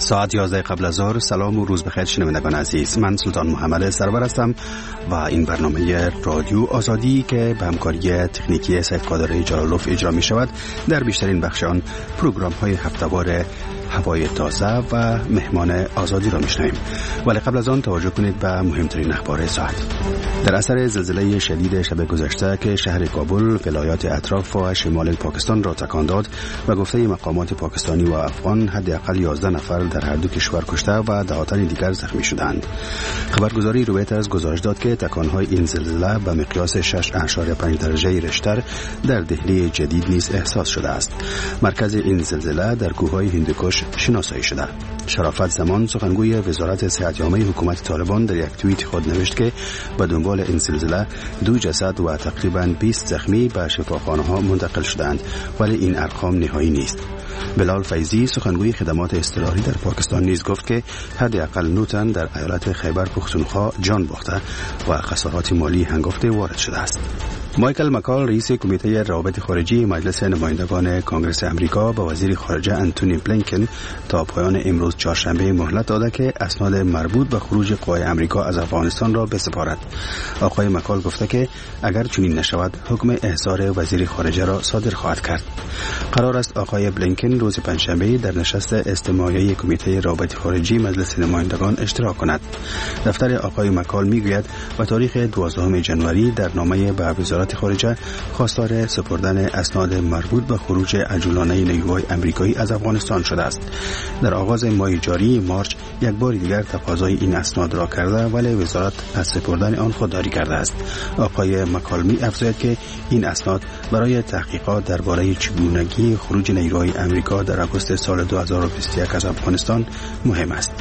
ساعت 11 قبل از ظهر. سلام و روز بخیر شنوندگان عزیز، من سلطان محمد سرور هستم و این برنامه رادیو آزادی که به همکاری تکنیکی سید قادر جلالوف اجرا می شود در بیشترین بخش آن پروگرام های هفته‌وار هوای تازه و مهمان آزادی را میشنویم. ولی قبل از آن توجه کنید به مهمترین اخبار ساعت. در اثر زلزله شدید شب گذشته که شهر کابل، ولایات اطراف و شمال پاکستان را تکان داد و گفته مقامات پاکستانی و افغان حداقل 11 نفر در هر دو کشور کشته و دهاتن دیگر زخمی شدند. خبرگزاری رویترز گزارش داد که تکان‌های این زلزله به مقیاس 6.5 درجه ریشتر در دهلی جدید نیز احساس شده است. مرکز این زلزله در کوههای هندوکش شناسایی شده. شرافت زمان سخنگوی وزارت صحت‌یابی حکومت طالبان در یک توییت خود نوشت که به دنبال این زلزله 2 جسد و تقریباً 20 زخمی به شفاخانه‌ها منتقل شدند، ولی این ارقام نهایی نیست. بلال فیضی سخنگوی خدمات اضطراری در پاکستان نیز گفت که حداقل 9 تن در ایالت خیبر پختونخوا جان باخته و خسارات مالی هنگفته وارد شده است. مایکل مکال رئیس کمیته روابط خارجی مجلس نمایندگان کانگرس امریکا به وزیر خارجه انتونی بلینکن تا پایان امروز چهارشنبه مهلت داده که اسناد مربوط به خروج قوای امریکا از افغانستان را بسپارد. آقای مکال گفته که اگر چنین نشود حکم احضار وزیر خارجه را صادر خواهد کرد. قرار است آقای بلینکن روز پنجشنبه در نشست استماعی کمیته روابط خارجی مجلس نمایندگان اشتراک کند. دفتر آقای مکال میگوید به تاریخ 12 ژانویه در نامه به وزارت خارجه خواستار سپردن اسناد مربوط به خروج عجولانه نیروهای آمریکایی از افغانستان شده است. در آغاز ماه جاری مارچ یک بار دیگر تقاضای این اسناد را کرده ولی وزارت از سپردن آن خودداری کرده است. آقای مکالمی افزاید که این اسناد برای تحقیقات درباره چگونگی خروج نیروهای آمریکا در آگوست سال 2021 از افغانستان مهم است.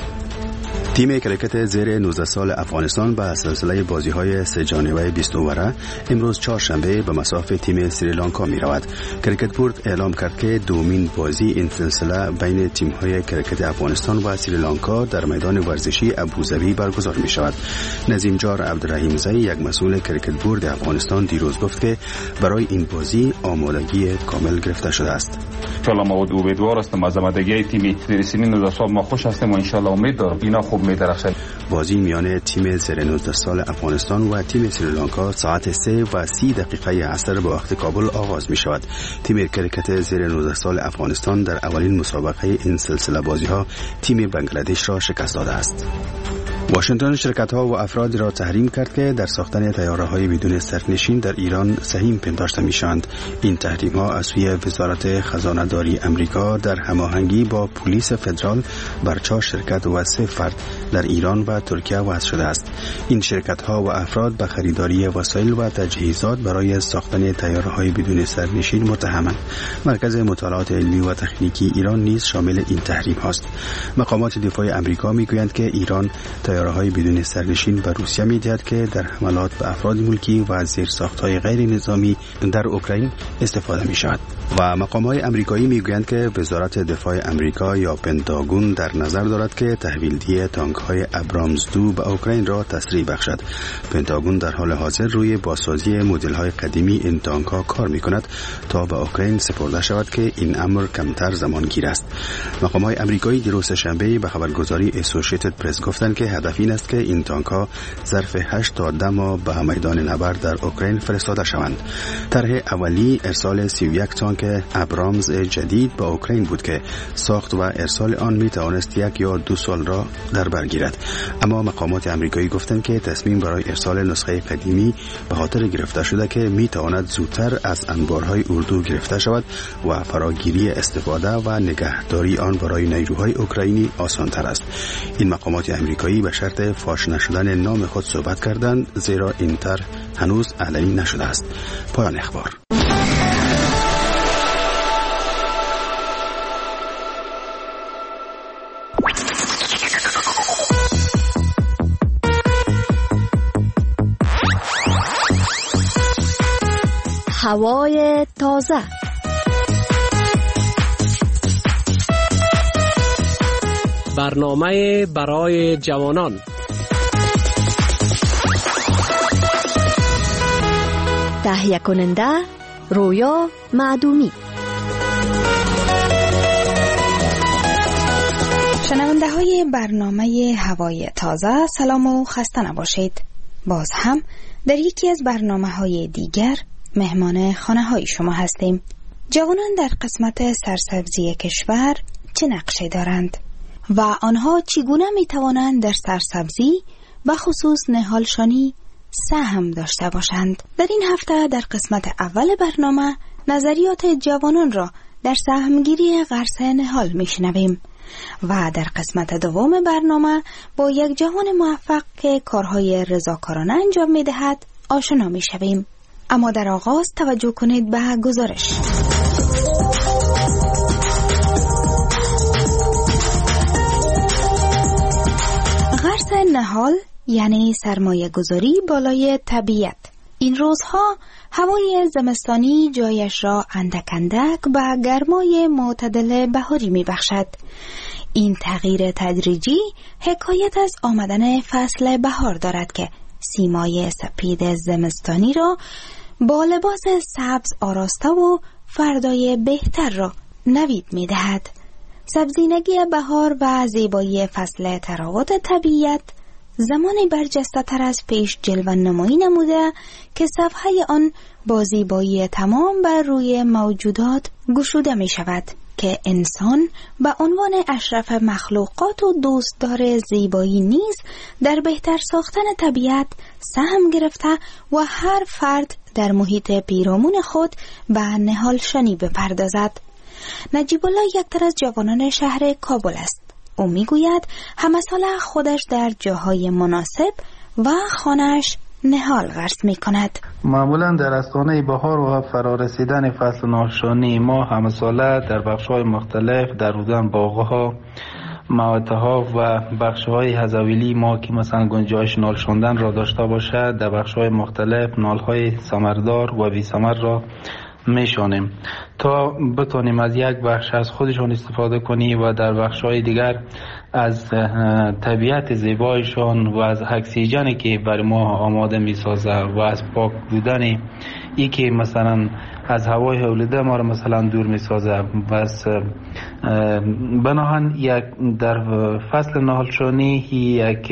تیم کرکت زیر 19 سال افغانستان به سلسله بازی‌های 3 جانبه 20 اووره امروز چهارشنبه به مصاف تیم سریلانکا می‌رود. کرکت بورد اعلام کرد که دومین بازی این سلسله بین تیم‌های کرکت افغانستان و سریلانکا در میدان ورزشی ابوظبی برگزار می‌شود. نظیم جار عبدالرحیم زی، یک مسئول کرکت بورد افغانستان، دیروز گفت که برای این بازی آمادگی کامل گرفته شده است. انشالله ما امیدوار هستیم از آمادگی تیم زیر سن 19 سال ما خوش هستیم و انشالله امید دارم اینا خوب می‌درخشند. بازی میان تیم زیر 19 سال افغانستان و تیم سریلانکا ساعت 3:30 عصر به وقت کابل آغاز می شود. تیم کرکت زیر 19 سال افغانستان در اولین مسابقه این سلسله بازی ها تیم بنگلادش را شکست داده است. واشنگتن شرکت‌ها و افراد را تحریم کرد که در ساختن طیاره‌های بدون سرنشین در ایران سهیم پنداشته می‌شوند. این تحریم‌ها از سوی وزارت خزانه‌داری امریکا در هماهنگی با پلیس فدرال بر 4 شرکت و 3 فرد در ایران و ترکیه وضع شده است. این شرکت‌ها و افراد به خریداری وسایل و تجهیزات برای ساختن طیاره‌های بدون سرنشین متهمند. مرکز مطالعات علمی و تکنیکی ایران نیز شامل این تحریم‌هاست. مقامات دفاع امریکا می‌گویند که ایران طیاره‌های بدون سرنشین به روسیه می‌دهد که در حملات به افراد ملکی و زیرساخت‌های غیر نظامی در اوکراین استفاده می‌شود. و مقامات آمریکایی می‌گویند که وزارت دفاع آمریکا یا پنتاگون در نظر دارد که تحویل‌دهی تانک‌های ابرامز 2 به اوکراین را تسریع بخشد. پنتاگون در حال حاضر روی بازسازی مدل‌های قدیمی این تانک‌ها کار می‌کند تا به اوکراین سپرده شود که این امر کمتر زمانگیر است. مقامات آمریکایی دیروز شنبه به خبرگزاری اسوسییتد پرس گفتند که هدف این است که این تانک‌ها ظرف 8 تا 10 ماه به میدان نبرد در اوکراین فرستاده شوند. طرح اولی ارسال 31 تانک ابرامز جدید به اوکراین بود که ساخت و ارسال آن می توانست 1 یا 2 سال را در بر گیرد. اما مقامات آمریکایی گفتند که تصمیم برای ارسال نسخه قدیمی به خاطر گرفته شده که می تواند زودتر از انبارهای اردو گرفته شود و فراگیری استفاده و نگهداری آن برای نیروهای اوکراینی آسان تر است. این مقامات آمریکایی به شرط فاش نشدن نام خود صحبت کردند، زیرا این طرح هنوز علنی نشده است. پایان اخبار. هوای تازه. برنامه برای جوانان. تهیه کننده رویا معدومی. شنونده های برنامه هوای تازه، سلام و خسته نباشید. باز هم در یکی از برنامه های دیگر مهمان خانه های شما هستیم. جوانان در قسمت سرسبزی کشور چه نقشه دارند و آنها چگونه می توانند در سرسبزی و خصوص نهالشانی سهم داشته باشند؟ در این هفته در قسمت اول برنامه نظریات جوانان را در سهمگیری غرس نهال می شنویم و در قسمت دوم برنامه با یک جوان موفق که کارهای رضاکارانه انجام می دهد آشنا می شویم. اما در آغاز توجه کنید به گزارش. غرس نهال یعنی سرمایه گذاری بالای طبیعت. این روزها هوای زمستانی جایش را اندک اندک به گرمای معتدل بهاری می بخشد. این تغییر تدریجی حکایت از آمدن فصل بهار دارد که سیمای سپید زمستانی را با لباس سبز آراسته و فردای بهتر را نوید می دهد. سبزینگی بهار و زیبایی فصل تراوت طبیعت زمانی برجسته تر از پیش جلوه نمایی نموده که صفحه آن با زیبایی تمام بر روی موجودات گشوده می شود که انسان به عنوان اشرف مخلوقات و دوستدار زیبایی نیز در بهتر ساختن طبیعت سهم گرفته و هر فرد در محیط پیرامون خود به نهالشانی بپردازد. نجیب الله یکتر از جوانان شهر کابل است. او میگوید همه ساله خودش در جاهای مناسب و خانه‌اش نهال غرس می کند. معمولا در استانه بهار و فرارسیدن فصل نهالشانی ما همه ساله در بخش‌های مختلف در رودن باغ‌ها، مواتها و بخش‌های حزویلی ما که مثلا گنجایش نال شوندن را داشته باشد در بخش‌های مختلف نال‌های ثمردار و بی ثمر را میشانیم تا بتونیم از یک بخش از خودشون استفاده کنیم و در بخش‌های دیگر از طبیعت زیبایشان و از اکسیژنی که برای ما آماده می‌سازه و از پاک بودن ای که مثلا از هوای آلوده ما را مثلا دور می‌سازه. بس بناهن یک در فصل نهالشانی یک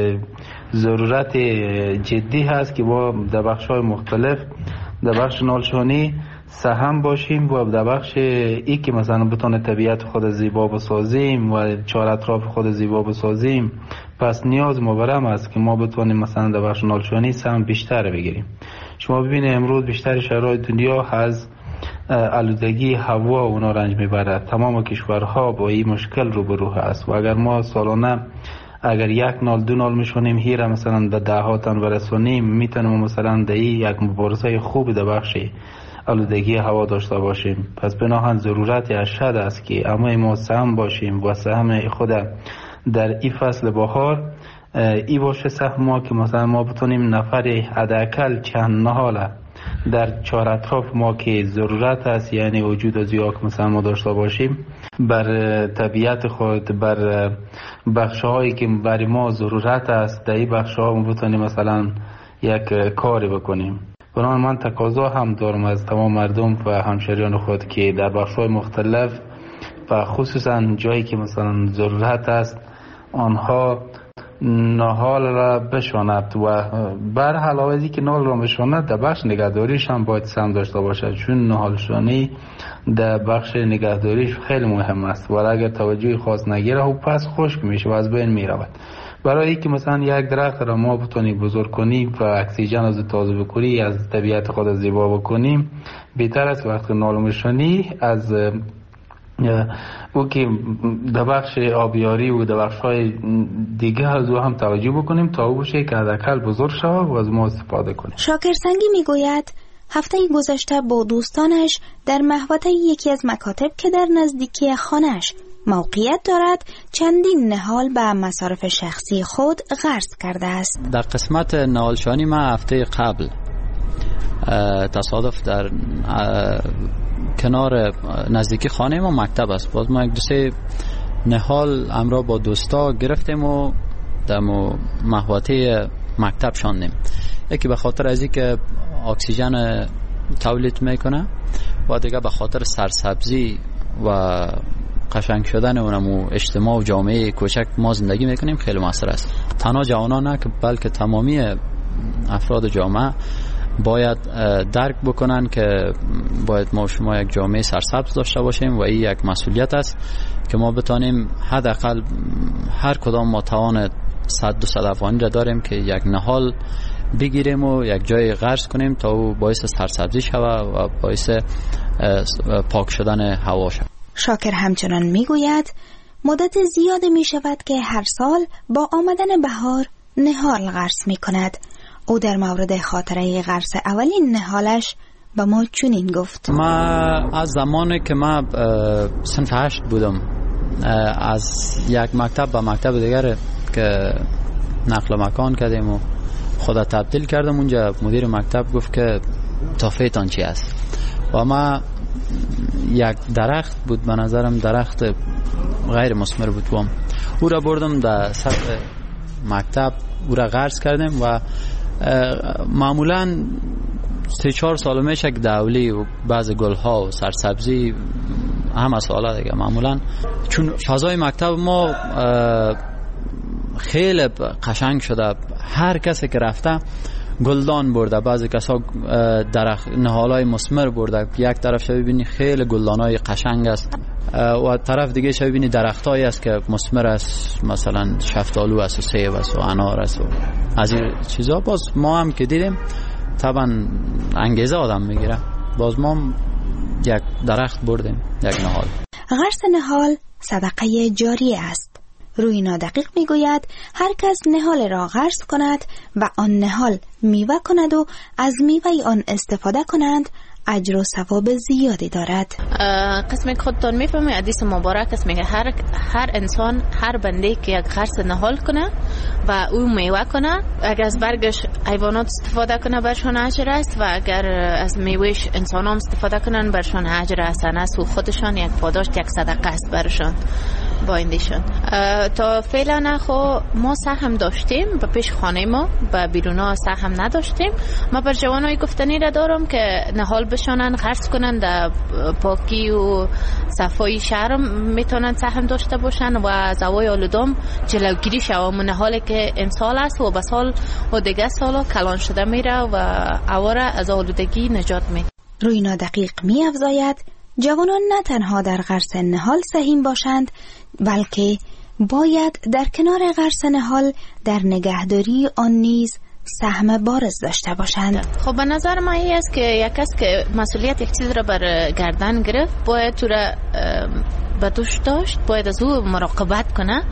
ضرورت جدی هست که با در بخش‌های مختلف در بخش نهالشانی سهم باشیم و در بخش ای که مثلا بتونه طبیعت خود زیبا بسازیم و چهار اطراف خود زیبا بسازیم، پس نیاز مبرم است که ما بتونیم مثلا در بخش نهالشانی سهم بیشتر بگیریم. شما ببینید امروز بیشتر شهرهای دنیا از آلودگی هوا اونا رنج میبرد. تمام کشورها با این مشکل روبرو هست و اگر ما سالانه اگر یک نال دو نال میشونیم هیره مثلا در دهاتن برسونیم، میتونیم مثلا در یک مبارزه خوب در بخش آلودگی هوا داشته باشیم. پس بناهن ضرورت اشد است که اما ما سهم باشیم و سهم خود در این فصل بهار ای باشه سهم ما که مثلا ما بتونیم نفر حداقل چند نهال در چهار اطراف ما که ضرورت است، یعنی وجود از یا که مثلا ما داشته باشیم بر طبیعت خود، بر بخش‌هایی که برای ما ضرورت است در این بخش‌ها ما بتونیم مثلا یک کاری بکنیم. بنابراین من تقاضا هم دارم از تمام مردم و همشهریان خود که در بخش‌های مختلف و خصوصا جایی که مثلا ضرورت است آنها نهال را بشاند و بر علاوه که نهال را بشاند در بخش نگهداریش هم باید سهم داشته باشد، چون نهالشانی در بخش نگهداریش خیلی مهم است و اگر توجه خاص نگیره و پس خشک میشه و از بین میرود. برای اینکه مثلا یک درخت را ما بتونیم بزرگ کنیم و اکسیژن از تازه بکنی از طبیعت خود زیبا بکنیم، بهتر است وقتی نهالشانی از او که در بخش آبیاری و در بخش‌های دیگه از او هم توجه بکنیم تا او بشه که حداقل بزرگ شود و از ما استفاده کنیم. شاکر سنگی میگوید هفته گذشته با دوستانش در محوطه یکی از مکاتب که در نزدیکی خانه‌اش موقعیت دارد چندین نهال به مصارف شخصی خود غرس کرده است. در قسمت نهالشانی ما هفته قبل تصادف در کنار نزدیکی خانه ما مکتب است، باز ما یک دو سه نهال همراه با دوستا گرفتیم و در محوطه مکتب شاندیم. یکی به خاطر از اینکه اکسیژن تولید میکنه و دیگه به خاطر سرسبزی و قشنگ شدن اونم اجتماع و جامعه کوچک ما زندگی میکنیم خیلی موثر است. تنها جوانان نه که بلکه تمامی افراد جامعه باید درک بکنن که باید ما شما یک جامعه سرسبز داشته باشیم و این یک مسئولیت است که ما بتانیم حداقل هر کدام ما توان 100-200 افغانی را داریم که یک نهال بگیریم و یک جای غرس کنیم تا او باعث سرسبزی شود و باعث پاک شدن هوا شود. شاکر همچنان میگوید مدت زیاد می شود که هر سال با آمدن بهار نهال غرس می کند. او در مورد خاطره غرس اولین نهالش به ما چنین گفت: ما از زمانی که ما صنف 8 بودم از یک مکتب به مکتب دیگر که نقل مکان کردیم و خدا تبدیل کردم، اونجا مدیر مکتب گفت که تحفه‌تان چی است و ما یک درخت بود، به نظرم درخت غیر مثمر بود، او را بردم در سطح مکتب، او را غرس کردیم و معمولا 3-4 سال میشه که دولی و بعض گلها و سرسبزی همه سالا دیگه معمولا چون فضای مکتب ما خیلی قشنگ شده، هر کسی که رفته گلدان برده، بعضی کسا درخت نهالای مثمر برده، یک طرف شو ببینی خیلی گلدانای قشنگ است و طرف دیگه شو ببینی درختایی است که مثمر است، مثلا شفتالو است و سیب است و انار است و از این چیزا. باز ما هم که دیدیم طبعا انگیزه آدم میگیره، باز ما یک درخت بردیم، یک نهال. غرس نهال صدقه جاریه است. روی نادقیق میگوید هر کس نهال را غرس کند و آن نهال میوه کند و از میوه آن استفاده کنند اجر و ثواب زیادی دارد. قسمی که خودتان میفهمی حدیث مبارک است، میگه هر انسان، هر بنده که یک غرس نهال کنه و او میوه کنه، اگر از برگش حیوانات استفاده کنه برشان اجر است و اگر از میوهش انسان هم استفاده کنن برشان اجر حسن است و خودشان یک پاداش، یک صدقه است برشان با ایندیشون. تا فعلا خو ما سهم داشتیم به پیش خانه ما، به بیرونا سهم نداشتیم. ما بر جوانای گفتنی را دارم که نهال بشانن، غرس کنن، در پاکی و صفای شهر میتونن سهم داشته باشن و از هوای آلودم جلوگیری شود. نهالی که امسال است و به سال و دیگه سالا کلان شده میره و هوا را از آلودگی نجات میده. روی نادقیق می افزاید جوانان نه تنها در غرس نهال سهیم باشند، بلکه باید در کنار غرس نهال در نگهداری آن نیز سهم بارز داشته باشند. خب به نظر من این است که یک کس که مسئولیت یک چیز را بر گردن گرفت باید تو را به دوش داشت، باید از او مراقبت کنه.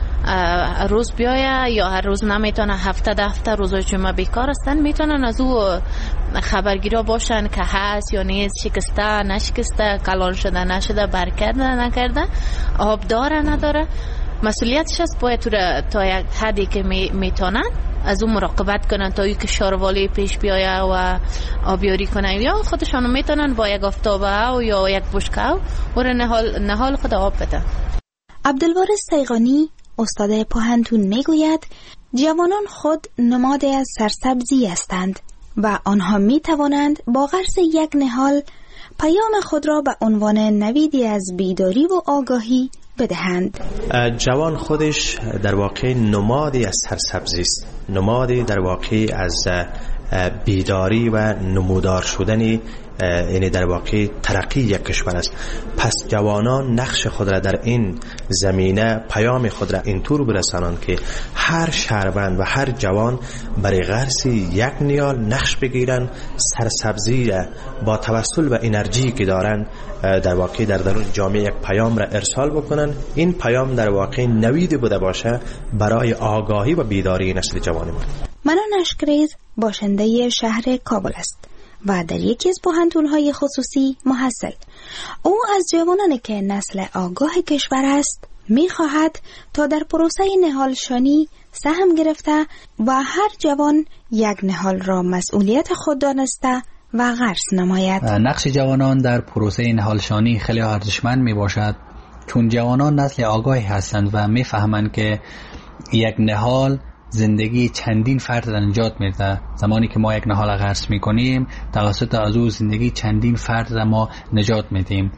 روز بیایه یا هر روز نمیتونه، هفته روزای جمعه بیکار هستن، میتونن از او خبرگیرا باشن که هست یا نیست، شکسته نشکسته، کلان شده نشده، برکرده نکرده، آب داره نداره. مسئولیتش است باید تا یک حدی که میتونن از اون مراقبت کنن تا که شاروالی پیش بیایه و آبیاری کنن، یا خودشان میتونن با یک آفتابه یا یک بشکه و نهال خود آب بده. عبدالوارث سیغانی استاد پوهنتون میگوید جوانان خود نماد از سرسبزی هستند و آنها می توانند با غرس یک نهال پیام خود را به عنوان نویدی از بیداری و آگاهی بدهند. جوان خودش در واقع نمادی از سرسبزی است، نمادی در واقع از بیداری و نمودار شدنی، یعنی در واقع ترقی یک کشور است. پس جوانان نقش خود را در این زمینه، پیام خود را اینطور برسانند که هر شهروند و هر جوان برای غرس یک نیال نقش بگیرند، سرسبزی را با توسل و انرژی که دارند در واقع در درون جامعه یک پیام را ارسال بکنند. این پیام در واقع نوید بوده باشه برای آگاهی و بیداری نسل جوان ما. منان اشکریز باشنده شهر کابل است و در یکی از پوهنتون‌های خصوصی محصل. او از جوانانی که نسل آگاه کشور است می‌خواهد تا در پروسه نهالشانی سهم گرفته و هر جوان یک نهال را مسئولیت خود دانسته و غرس نماید. نقش جوانان در پروسه نهالشانی خیلی ارزشمند میباشد، چون جوانان نسل آگاهی هستند و میفهمند که یک نهال زندگی چندین فرد را نجات میده. زمانی که ما یک نهال غرس میکنیم توسط از او زندگی چندین فرد را ما نجات میدیم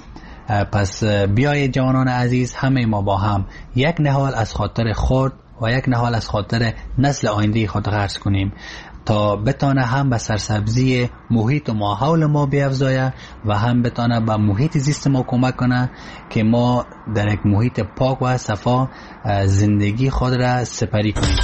پس بیایید جوانان عزیز، همه ما با هم یک نهال از خاطر خود و یک نهال از خاطر نسل آینده خود غرس کنیم تا بتانه هم به سرسبزی محیط و ماحول ما بیفزایه و هم بتانه به محیط زیست ما کمک کنه که ما در یک محیط پاک و صفا زندگی خود را سپری کنیم.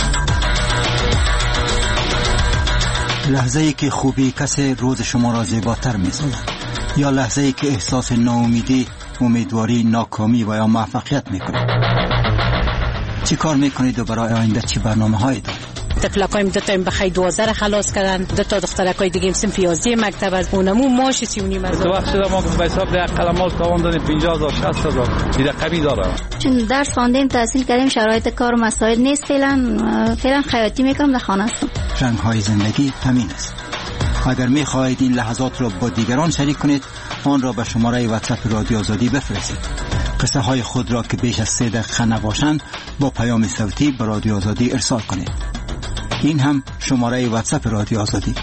لحظه ای که خوبی کسی روز شما را زیباتر می سازد، یا لحظه ای که احساس ناامیدی، امیدواری، ناکامی و یا موفقیت می کنید. چی کار می کنید و برای آینده چی برنامه هایی دارید؟ تفلقایم دوتایم بخی 12 خلاص کردن، دوتا دخترکای دیگه سنف 11 مکتب از اونمو ماش 39 از وقت شده ما به حساب ده قلمال تاوان دادیم 50000 60000 دیگه قوی داره. چون درس خواندیم، تحصیل کردیم، شرایط کار مساعد نیست، فعلا خیاطی میکنم در خانه هستم. رنگ های زندگی همین است. اگر می خواهید این لحظات را با دیگران شریک کنید، آن را به شماره واتساپ رادیو آزادی بفرستید. قصه های خود را که بیش از 3 دقیقه نباشند با پیام صوتی به رادیو آزادی ارسال کنید. این هم شماره واتساپ رادیو آزادی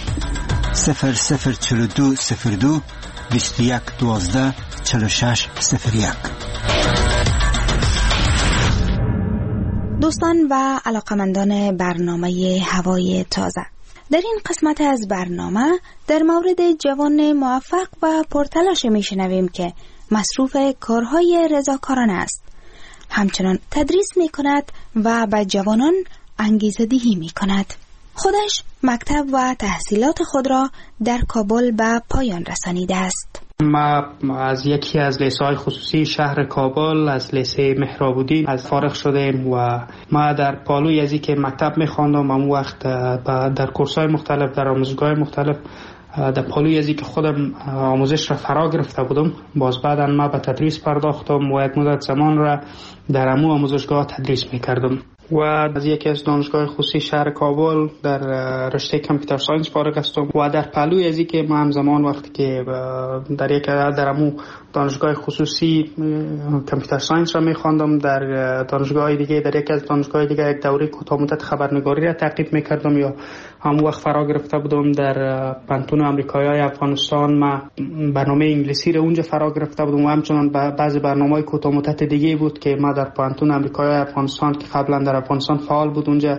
004202 21 12 46 01. دوستان و علاقمندان برنامه هوای تازه، در این قسمت از برنامه در مورد جوان موفق و پرتلاش میشنویم که مصروف کارهای رضاکارانه است. همچنان تدریس میکند و به جوانان انگیزه دهی میکند. خودش مکتب و تحصیلات خود را در کابل به پایان رسانیده است. ما از یکی از لیسه‌های خصوصی شهر کابل، از لیسه مهرابودی از فارغ شدیم و ما در پالوی ازی که مکتب می‌خواندم اون وقت در کورس‌های مختلف، در آموزشگاه‌های مختلف، در پالوی ازی که خودم آموزش را فرا گرفته بودم، باز بعدا ما به تدریس پرداختم و یک مدت زمان را در امو آموزشگاه تدریس می‌کردم و از یکی از دانشگاه خصوصی شهر کابل در رشته کامپیوتر ساینس فارغ هستم و در پهلوی ازی که ما همزمان وقتی که در یک درمو دانشگاه خصوصی کامپیوتر ساینس را می‌خواندم، در دانشگاه دیگه، در یک از دانشگاه دیگه یک دوره کوتاه مدت خبرنگاری را تعقیب می‌کردم یا همون وقت فرا گرفته بودم در پانتون آمریکایی افغانستان. ما برنامه انگلیسی را اونجا فرا گرفته بودم و همچنان بعضی برنامه‌های کوتاه مدت دیگه بود که ما در پانتون آمریکایی افغانستان که قبلا در افغانستان فعال بود، اونجا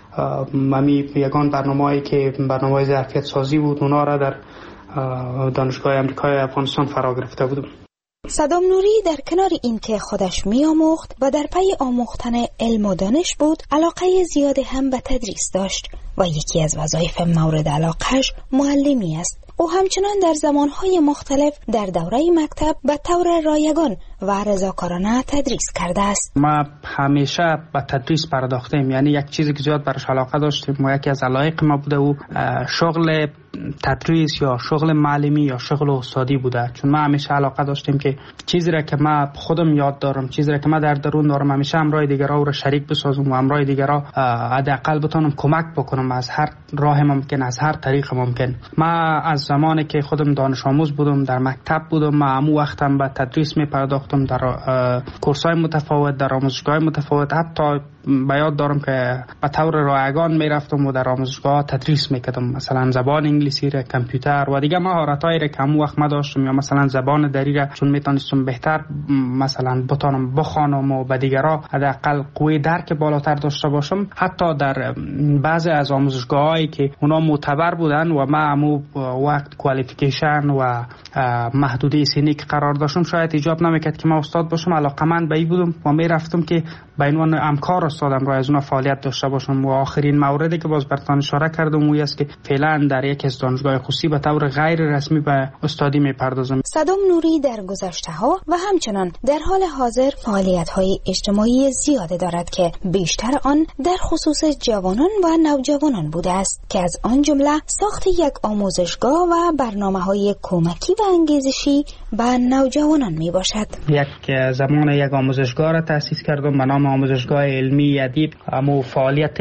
ممی یگان برنامه‌ای که برنامه ظرفیت سازی بود اونا را در دانشگاه آمریکایی افغانستان فرا گرفته بودم. صدام نوری در کنار اینکه خودش می‌آموخت و در پی آموختن علم و دانش بود، علاقه زیاد هم به تدریس داشت و یکی از وظایف مورد علاقه‌اش معلمی است. او همچنان در زمانهای مختلف در دوره مکتب به طور رایگان و رضاکارانه تدریس کرده است. ما همیشه به تدریس پرداختیم، یعنی یک چیزی که زیاد برش علاقه داشتیم و یکی از علایق ما بوده و شغل تدریس یا شغل معلمی یا شغل استادی بوده. چون ما همیشه علاقه داشتیم که چیزی را که ما خودم یاد دارم، چیزی را که ما در درون دارم، همیشه همراه دیگران را شریک بسازم و همراه دیگران حداقل بتونم کمک بکنم از هر راه ممکن، از هر طریق ممکن. ما از زمانی که خودم دانش آموز بودم، در مکتب بودم، ما همو وقتم به تدریس می پرداختم در کورس‌های متفاوت، در آموزشگاه متفاوت. حتی به یاد دارم که به طور رایگان می رفتم و در آموزشگاه تدریس می کردم، مثلا زبان انگلیسی را، کامپیوتر و دیگه مهارت‌هایی را که همو وقت ما داشتم، یا مثلا زبان دری را چون میتونستم بهتر مثلا بتونم بخوانم و به دیگران حداقل قوی درک بالاتر داشته باشم. حتی در بعضی از آموزشگاهایی که اونا معتبر بودن و ما همو وقت کوالیفیکیشن و محدوده سنی که قرار داشتم، شاید ایجاب نمیکرد که ما استاد باشم. علاقه‌مند به این بودم و میرفتم که به عنوان همکار استادم را از اون فعالیت داشته باشم. و آخرین موردی که باز براتون اشاره کردم اون است که فعلا در یک از دانشگاه خصوصی به طور غیر رسمی به استادی میپردازم. صدام نوری در گذشته‌ها و همچنان در حال حاضر فعالیت‌های اجتماعی زیاده دارد که بیشتر آن در خصوص جوانان و نوجوانان بوده است که از آن جمله ساخت یک آموزشگاه و برنامه‌های کمکی و انگیزشی به نوجوانان میباشد. یک زمان یک آموزشگاه را تأسیس کردم به نام آموزشگاه علمی ادیب. اما فعالیت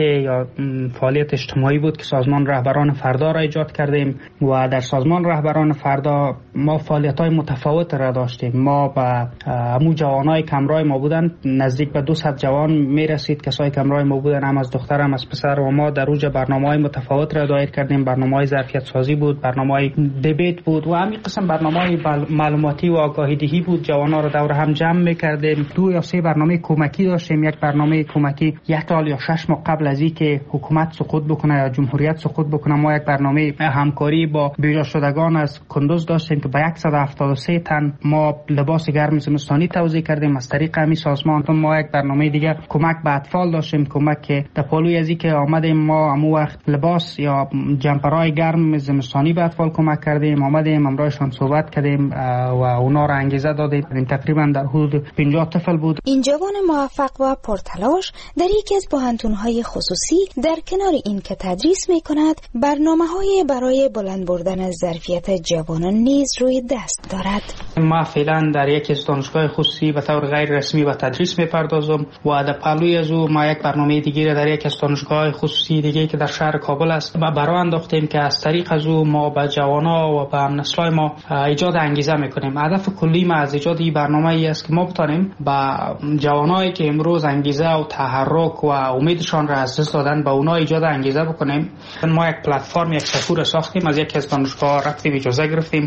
اجتماعی بود که سازمان رهبران فردا را ایجاد کردیم و در سازمان رهبران فردا ما فعالیت‌های متفاوت را داشتیم. ما با همون جوانای کمرای ما بودن، نزدیک به 200 جوان میرسید، کسایی کمرای ما بودن، هم از دختر هم از پسر، و ما در اوج برنامه‌های متفاوت را دایر کردیم. برنامه‌های ظرفیت سازی بود، برنامه‌های دیبیت بود و همین قسم برنامه‌های معلومات معلوماتی و آگاهی دهی بود. جوانان رو دور هم جمع می‌کردیم. 2 یا 3 برنامه کمکی داشتیم. یک برنامه کمکی 1 سال یا 6 ماه قبل از اینکه حکومت سقوط بکنه یا جمهوریت سقوط بکنه، ما یک برنامه همکاری با بیجا شدگان از کندوز داشتیم که به 173 تن ما لباس گرم زمستانی توزیع کردیم. از طریق همین سازمان ما یک برنامه دیگه کمک به اطفال داشتیم، کمک که در پالوی از اینکه آمدیم ما همون وقت لباس یا جمپرهای گرم زمستانی به اطفال کمک کردیم، آمدیم امرایشان صحبت کردیم و اونا را انگیزه دادیم. تقریبا در حدود 50 طفل بود. این جوان موفق و پرتلاش در یکی از پوهنتون‌های خصوصی در کنار این که تدریس می‌کند، برنامه‌های برای بلند بردن از ظرفیت جوانان نیز روی دست دارد. ما فعلا در یکی از دانشگاه خصوصی به طور غیر رسمی به تدریس می‌پردازم و در پهلوی از او ما یک برنامه دیگه در یکی از دانشگاه خصوصی دیگه که در شهر کابل است برای انداختیم که از طریق از او ما به جوانان و به هم‌نسل‌های ما ایجاد انگیزه می‌کنیم. هدف کلی ما از ایجاد این برنامه ای است که ما بتونیم با جوانایی که امروز انگیزه و تحرک و امیدشان را از دست دادن به اونا ایجاد انگیزه بکنیم. ما یک پلتفرم، یک سفور ساختیم، از یکی از دانشگاه رفتیم اجازه گرفتیم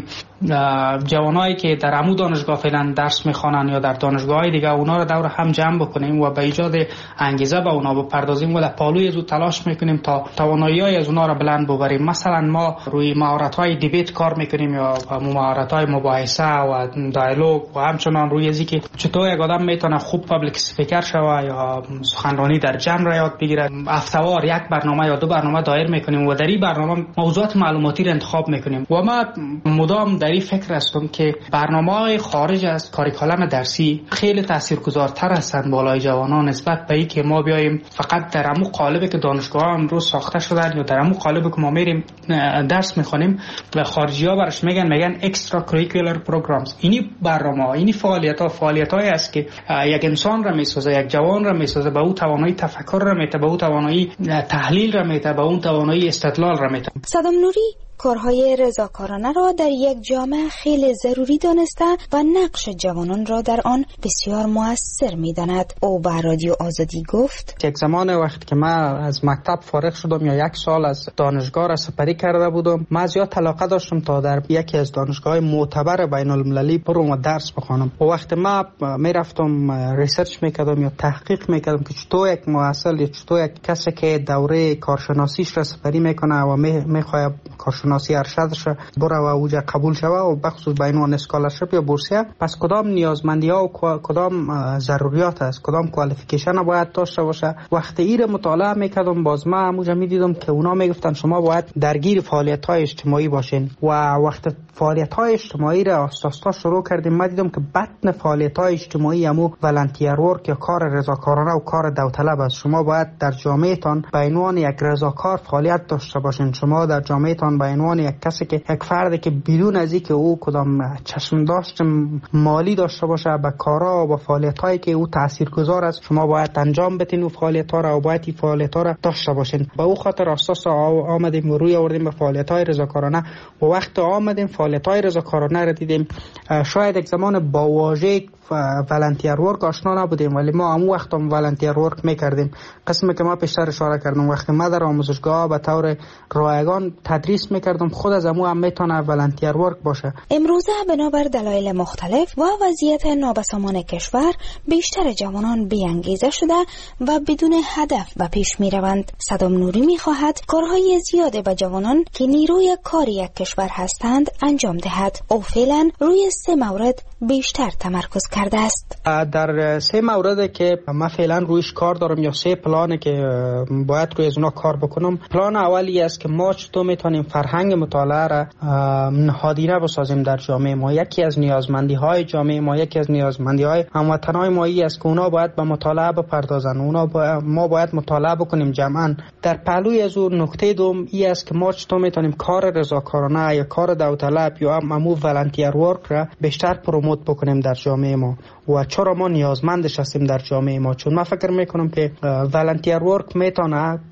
جوانایی که در عمو دانشگاه فعلا درس میخوانن یا در دانشگاه‌های دیگه اونا رو دور هم جمع بکنیم و به ایجاد انگیزه به اونا بپردازیم و در پالوی از تلاش میکنیم تا توانایی‌های از اونا رو بلند ببریم. مثلا ما روی مهارت‌های دیبیت کار میکنیم یا مهارت‌های مباحثه و دیالوگ و همچنان روی ازی که چطور یک آدم میتونه خوب پابلیک اسپیکر شوه یا سخنرانی در جمع را یاد بگیره. هفته‌وار یک برنامه یا 2 برنامه دایر میکنیم و در این برنامه موضوعات معلوماتی را انتخاب میکنیم و ما مدام در این فکر هستم که برنامه‌های خارج از کاریکولم درسی خیلی تاثیرگذارتر هستند بالای جوانان نسبت به اینکه ما بیایم فقط در همون قالبی که دانشگاه‌ها امروز ساخته شدن یا در همون قالبی که ما میریم درس میخونیم و خارجی‌ها برش میگن اکسترا کریکولر پروگرامز. اینی برنامه‌ها، اینی فعالیت‌هایی است که یک انسان را میسازه، یک جوان را میسازه، به او توانایی تفکر را میده، به او توانایی تحلیل را میده، به اون توانایی استدلال را میده. صدام نوری کارهای رضاکارانه را در یک جامعه خیلی ضروری دانسته و نقش جوانان را در آن بسیار مؤثر می‌داند. او به رادیو آزادی گفت: یک زمان وقتی که من از مکتب فارغ شدم یا 1 سال از دانشگاه را سپری کرده بودم، من زیاد علاقه داشتم تا در یکی از دانشگاه‌های معتبر بین‌المللی برم و درس بخوانم. و وقتی من میرفتم ریسرچ میکردم یا تحقیق میکردم که چطور یک محصل یا چطور یک کسی که دوره کارشناسیش را سپری میکنه و میخواد کارشناسی ارشدش بره و اوجا قبول شوه و بخصوص به عنوان اسکالرشپ یا بورسیه، پس کدام نیازمندی ها و کدام ضروریات است، کدام کوالیفیکیشن باید داشته باشه. وقتی ایره مطالعه میکردم باز ما همونجا میدیدم که اونا میگفتن شما باید درگیر فعالیت های اجتماعی باشین و وقتی فعالیت های اجتماعی را آستاستا شروع کردیم ما دیدم که بطن فعالیت های اجتماعی همو ولنتیر ورک یا کار رضاکارانه و کار داوطلب است. شما باید در جامعهتان به عنوان یک رضاکار فعالیت داشته باشین. شما در جامعهتان به عنوان یک کسی که یک فردی که بدون از اینکه او کدام چشم داشت مالی داشته باشه به کارا و به فعالیت‌هایی که او تاثیرگذار است شما باید انجام بدین و فعالیت‌ها را و باید این فعالیت‌ها را داشته باشین. به او خاطر اساس آمدیم و روی آوردیم به فعالیت‌های رضاکارانه و وقت آمدیم فعالیت‌های رضاکارانه را دیدیم. شاید یک زمان با واژه ولنتیر ورک آشنا نبودیم ولی ما همون وقت هم ولنتیر ورک میکردیم. قسمی که ما پیشتر اشاره کردم وقتی ما در آموزشگاه به طور رایگان تدریس میکردم خود از همون هم میتونه ولنتیر ورک باشه. امروزه بنابر دلایل مختلف و وضعیت نابسامان کشور بیشتر جوانان بی‌انگیزه شده و بدون هدف به پیش میروند. صدام نوری میخواهد کارهای زیاده به جوانان که نیروی کار یک کشور هستند انجام دهد. او فعلا روی 3 مورد بیشتر تمرکز کرده است. در 3 مورد که من فعلا رویش کار دارم یا 3 پلانه که باید روی از اونا کار بکنم. پلان اولی است که ما چطور میتونیم فرهنگ مطالعه را نهادینه بسازیم در جامعه ما. یکی از نیازمندی های جامعه ما، یکی از نیازمندی های هموطنای ما است که اونا باید به مطالعه بپردازن. ما باید مطالعه بکنیم جمعا. در پهلوی از اون نکته دوم این است که ما چطور میتونیم کار رضاکارانه یا کار داوطلب یا همو ولنتیر ورک را بیشتر پروموت بکنیم در جامعه ما و چرا ما نیازمندش هستیم در جامعه ما. چون من فکر میکنم که ولنتیر ورک میتونه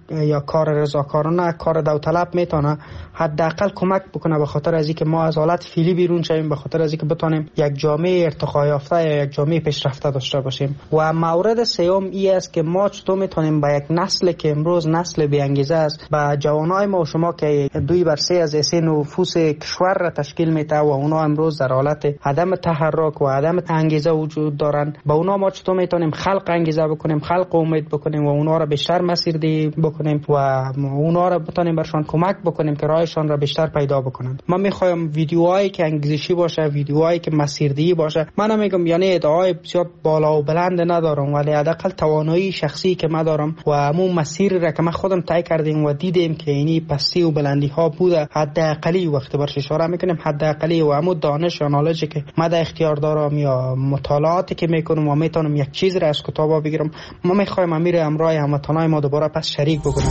یا کار رضاکارانه، کار داوطلب میتونه حداقل کمک بکنه به خاطر از اینکه ما از حالت فعلی بیرون شویم، به خاطر از اینکه بتونیم یک جامعه ارتقا یافته یا یک جامعه پیشرفته داشته باشیم. و مورد سوم این است که ما چطور میتونیم با یک نسل که امروز نسل بی انگیزه است، با جوانای ما و شما که 2/3 از اسی نفوس کشور را تشکیل میده و اونا امروز در حالت عدم تحرک و عدم انگیزه وجود دارن، با اونا ما چطور میتونیم خلق انگیزه بکنیم، خلق امید بکنیم و اونا را بیشتر مسیردهی بکنیم و اونا را بتونیم برشان کمک بکنیم که راهشان را بیشتر پیدا بکنن. من میخوایم ویدیوهایی که انگیزشی باشه، ویدیوهایی که مسیردهی باشه. من نمیگم یعنی ادعای بسیار بالا و بلند ندارم، ولی حداقل توانایی شخصی که من دارم و همون مسیر را که من خودم طی کردیم و دیدیم که اینی پستی و بلندی ها بوده، حداقلی وقت برش اشاره میکنیم حداقلی و همون دانش یا نالجی که من در اختیار دارم یا مطالعاتی که میکنم و میتونم یک چیز را از کتابا بگیرم، ما میخوایم امیر امرای هموطنای ما دوباره پس شریک بکنیم.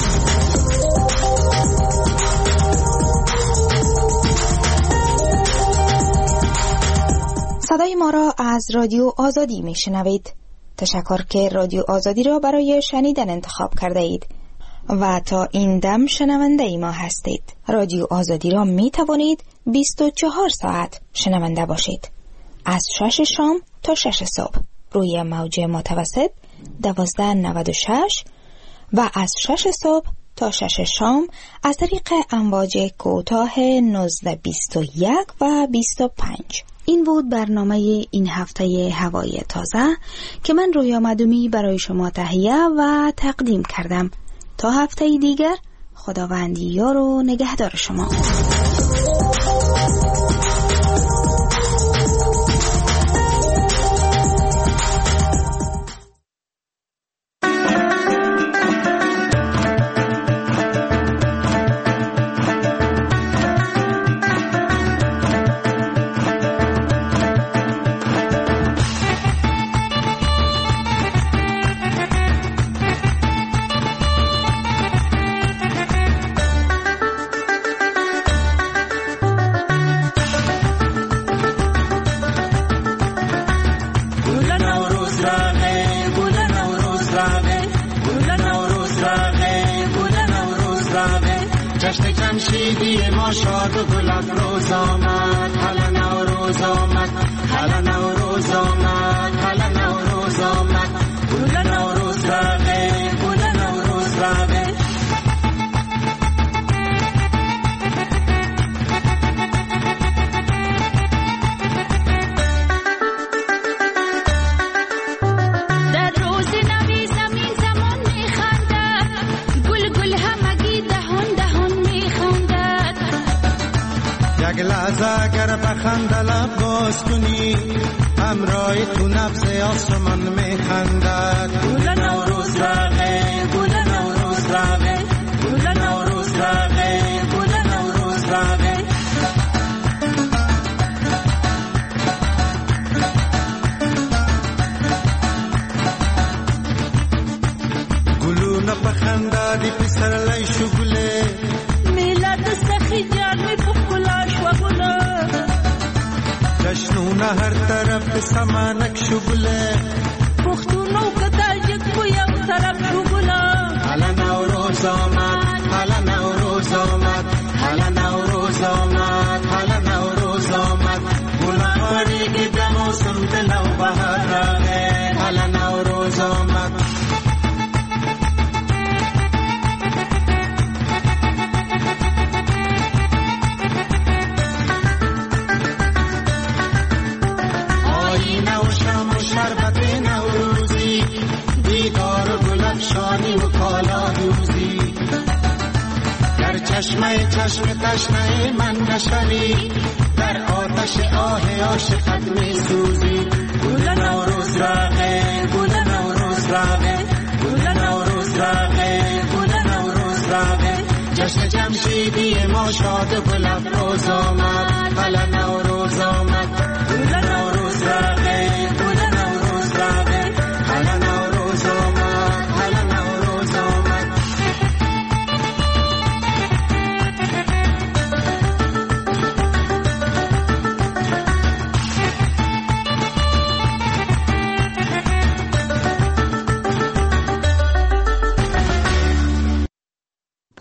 صدای ما را از رادیو آزادی میشنوید. تشکر که رادیو آزادی را برای شنیدن انتخاب کرده اید و تا این دم شنونده ای ما هستید. رادیو آزادی را می توانید 24 ساعت شنونده باشید، از 6 شام تا 6 صبح روی موج متوسط 1296 و از 6 صبح تا 6 شام از طریق امواج کوتاه 1921 و 25. این بود برنامه این هفته هوای تازه که من رویا مدومی برای شما تهیه و تقدیم کردم. تا هفته دیگر خداوند یار و نگهدار شما. جمشیدی ما شاد و گل افروز آمد، حالا نوروز آمد، حالا نوروز آمد، حالا نوروز آمد، گل نوروز راغه، گل نوروز راغه. در روز نوی زمین زمان میخندد، گل گل همگی دهان دهان میخندد. یک لحظه اگر بخنده لب باز کنی، همراه تو نبض آسمان میخندد. گل نوروز راغه، گل نوروز راغه، گل نوروز راغه، گل نوروز راغه. گلونه بخنده دی پسر لای شگله، میلاد سخی جان می پخلاش و گلا. جشنونه هر طرف سمانک شگله، پختونو کتاجک بو یو طرف شگلا. حالا نوروز آمد، حالا نوروز آمد، حالا نوروز آمد، حالا نوروز آمد. گلا پریگی به موسم دلو بهار راغه، حالا نوروز آمد. شربت نوروزی، دیدار و گلفشانی و کالا دوزی. در چشمه چشم تشنه من نشوی، در آتش آه عاشقت می سوزی. گل نوروز راغه، گل نوروز راغه، گل نوروز راغه، گل نوروز راغه. جشن جمشیدی ما شاد و گل افروز آمد، حالا نوروز آمد، گل نوروز راغه، گل نوروز راغه، حالا نوروز آمد، حالا نوروز آمد.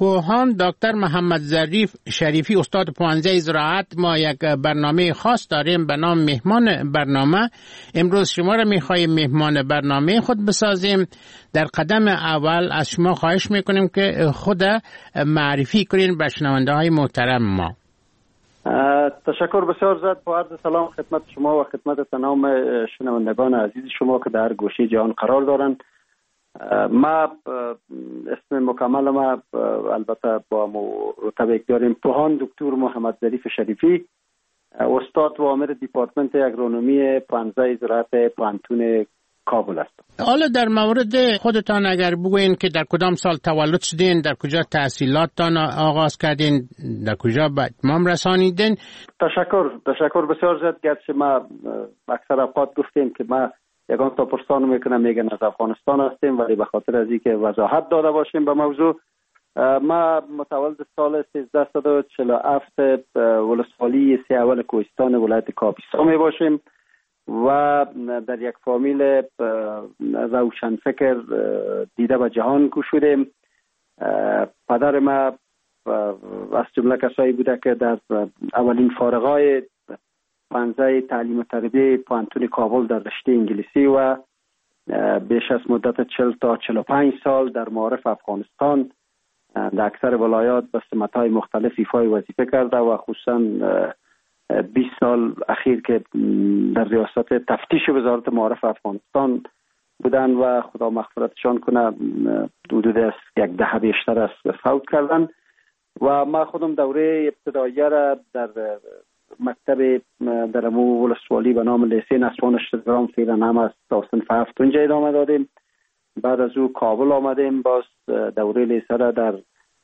پوهان دکتر محمد ظریف شریفی استاد پوهنځی زراعت ما یک برنامه خاص داریم به نام مهمان برنامه. امروز شما را میخواهیم مهمان برنامه خود بسازیم. در قدم اول از شما خواهش میکنیم که خود معرفی کنین به شنونده های محترم ما. تشکر بسیار زیاد. با عرض سلام خدمت شما و خدمت تمام شنوندگان عزیز شما که در گوشه جهان قرار دارند. ما اسم مکمل ما البته با رتبه داریم پوهان دکتر محمد ظریف شریفی، استاد و عامل دیپارتمنت اگرونومی پوهنځی زراعت پوهنتون کابل است. حالا در مورد خودتان اگر بگوین که در کدام سال تولد شدین، در کجا تحصیلاتتان آغاز کردین، در کجا به اتمام رسانیدین؟ تشکر بسیار زیاد. گرچه ما اکثر اوقات گفتیم که ما یگان تا پرسان میکنم میگن از افغانستان هستیم، ولی به خاطر از اینکه وضاحت داده باشیم به موضوع، ما متولد سال 1347 ولسوالی سی اول کوهستان ولایت کاپیسا می باشیم و در یک فامیل روشنفکر دیده به جهان گشودیم. پدر ما از جمله کسایی بوده که در اولین فارغای پوهنځی تعلیم و تربیه پوهنتون کابل در رشته انگلیسی و بیش از مدت 40 تا 45 سال در معارف افغانستان در اکثر ولایات به سمت‌های مختلف ایفای وظیفه کرده و خصوصا 20 سال اخیر که در ریاست تفتیش وزارت معارف افغانستان بودن و خدا مغفرتشان کنه حدود از یک دهه بیشتر از فوت کردن. و ما خودم دوره ابتدایی را در مکتب در امو ولسوالی به نام لیسه نسوان اشترام فعلا هم از تا صنف 7 اونجا ادامه دادیم. بعد از او کابل آمدیم، باز دوره لیسه را در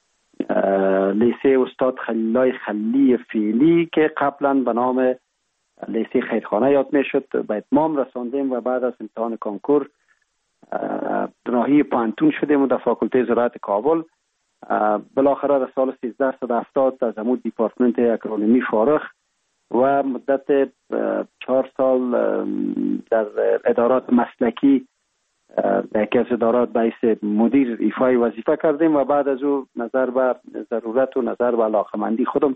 لیسه استاد خلیلای خلی فعلی که قبلا به نام لیسه خیرخانه یاد می شد به اتمام رساندیم و بعد از امتحان کنکور ناحیه پوهنتون شدیم و در فاکولته زراعت کابل. بالاخره در سال 1370 از امو دیپارتمنت اگرونومی فارغ و مدت 4 سال در ادارات مسلکی در یکی از ادارات به حیث مدیر ایفای وظیفه کردیم و بعد از او نظر به ضرورت و نظر به علاقمندی خودم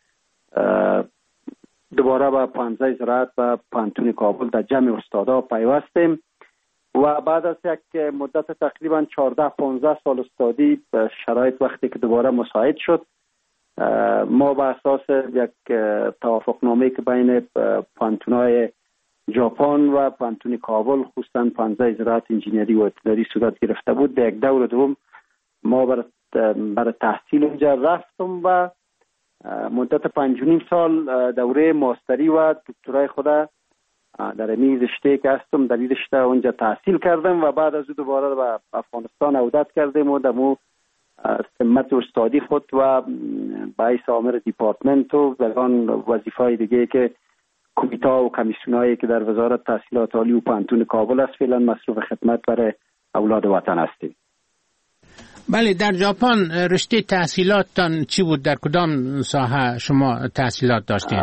دوباره به پوهنځی زراعت و پوهنتون کابل در جمع استادا پیوستیم و بعد از یک مدت تقریبا 14-15 سال استادی شرایط وقتی که دوباره مساعد شد، ما به اساس یک توافقنامه که بین پوهنتون‌های ژاپن و پوهنتون کابل خصوصا پوهنځی زراعت انجینری و ارتدادی صورت گرفته بود، به یک دور دوم ما برای تحصیل اونجا رفتم و مدت 5.5 سال دوره ماستری و دکترای خود در این رشته که هستم در این رشته اونجا تحصیل کردم و بعد از او دوباره به افغانستان عودت کردیم و دمو سمت استادی خود و باعث عامل دیپارتمنت و بگان وظیفه‌های دیگه که کمیته و کمیسیونایی که در وزارت تحصیلات عالی و پوهنتون کابل است فعلا مصروف خدمت برای اولاد وطن هستیم. بله، در ژاپن رشته تحصیلاتتان چی بود؟ در کدام ساحه شما تحصیلات داشتین؟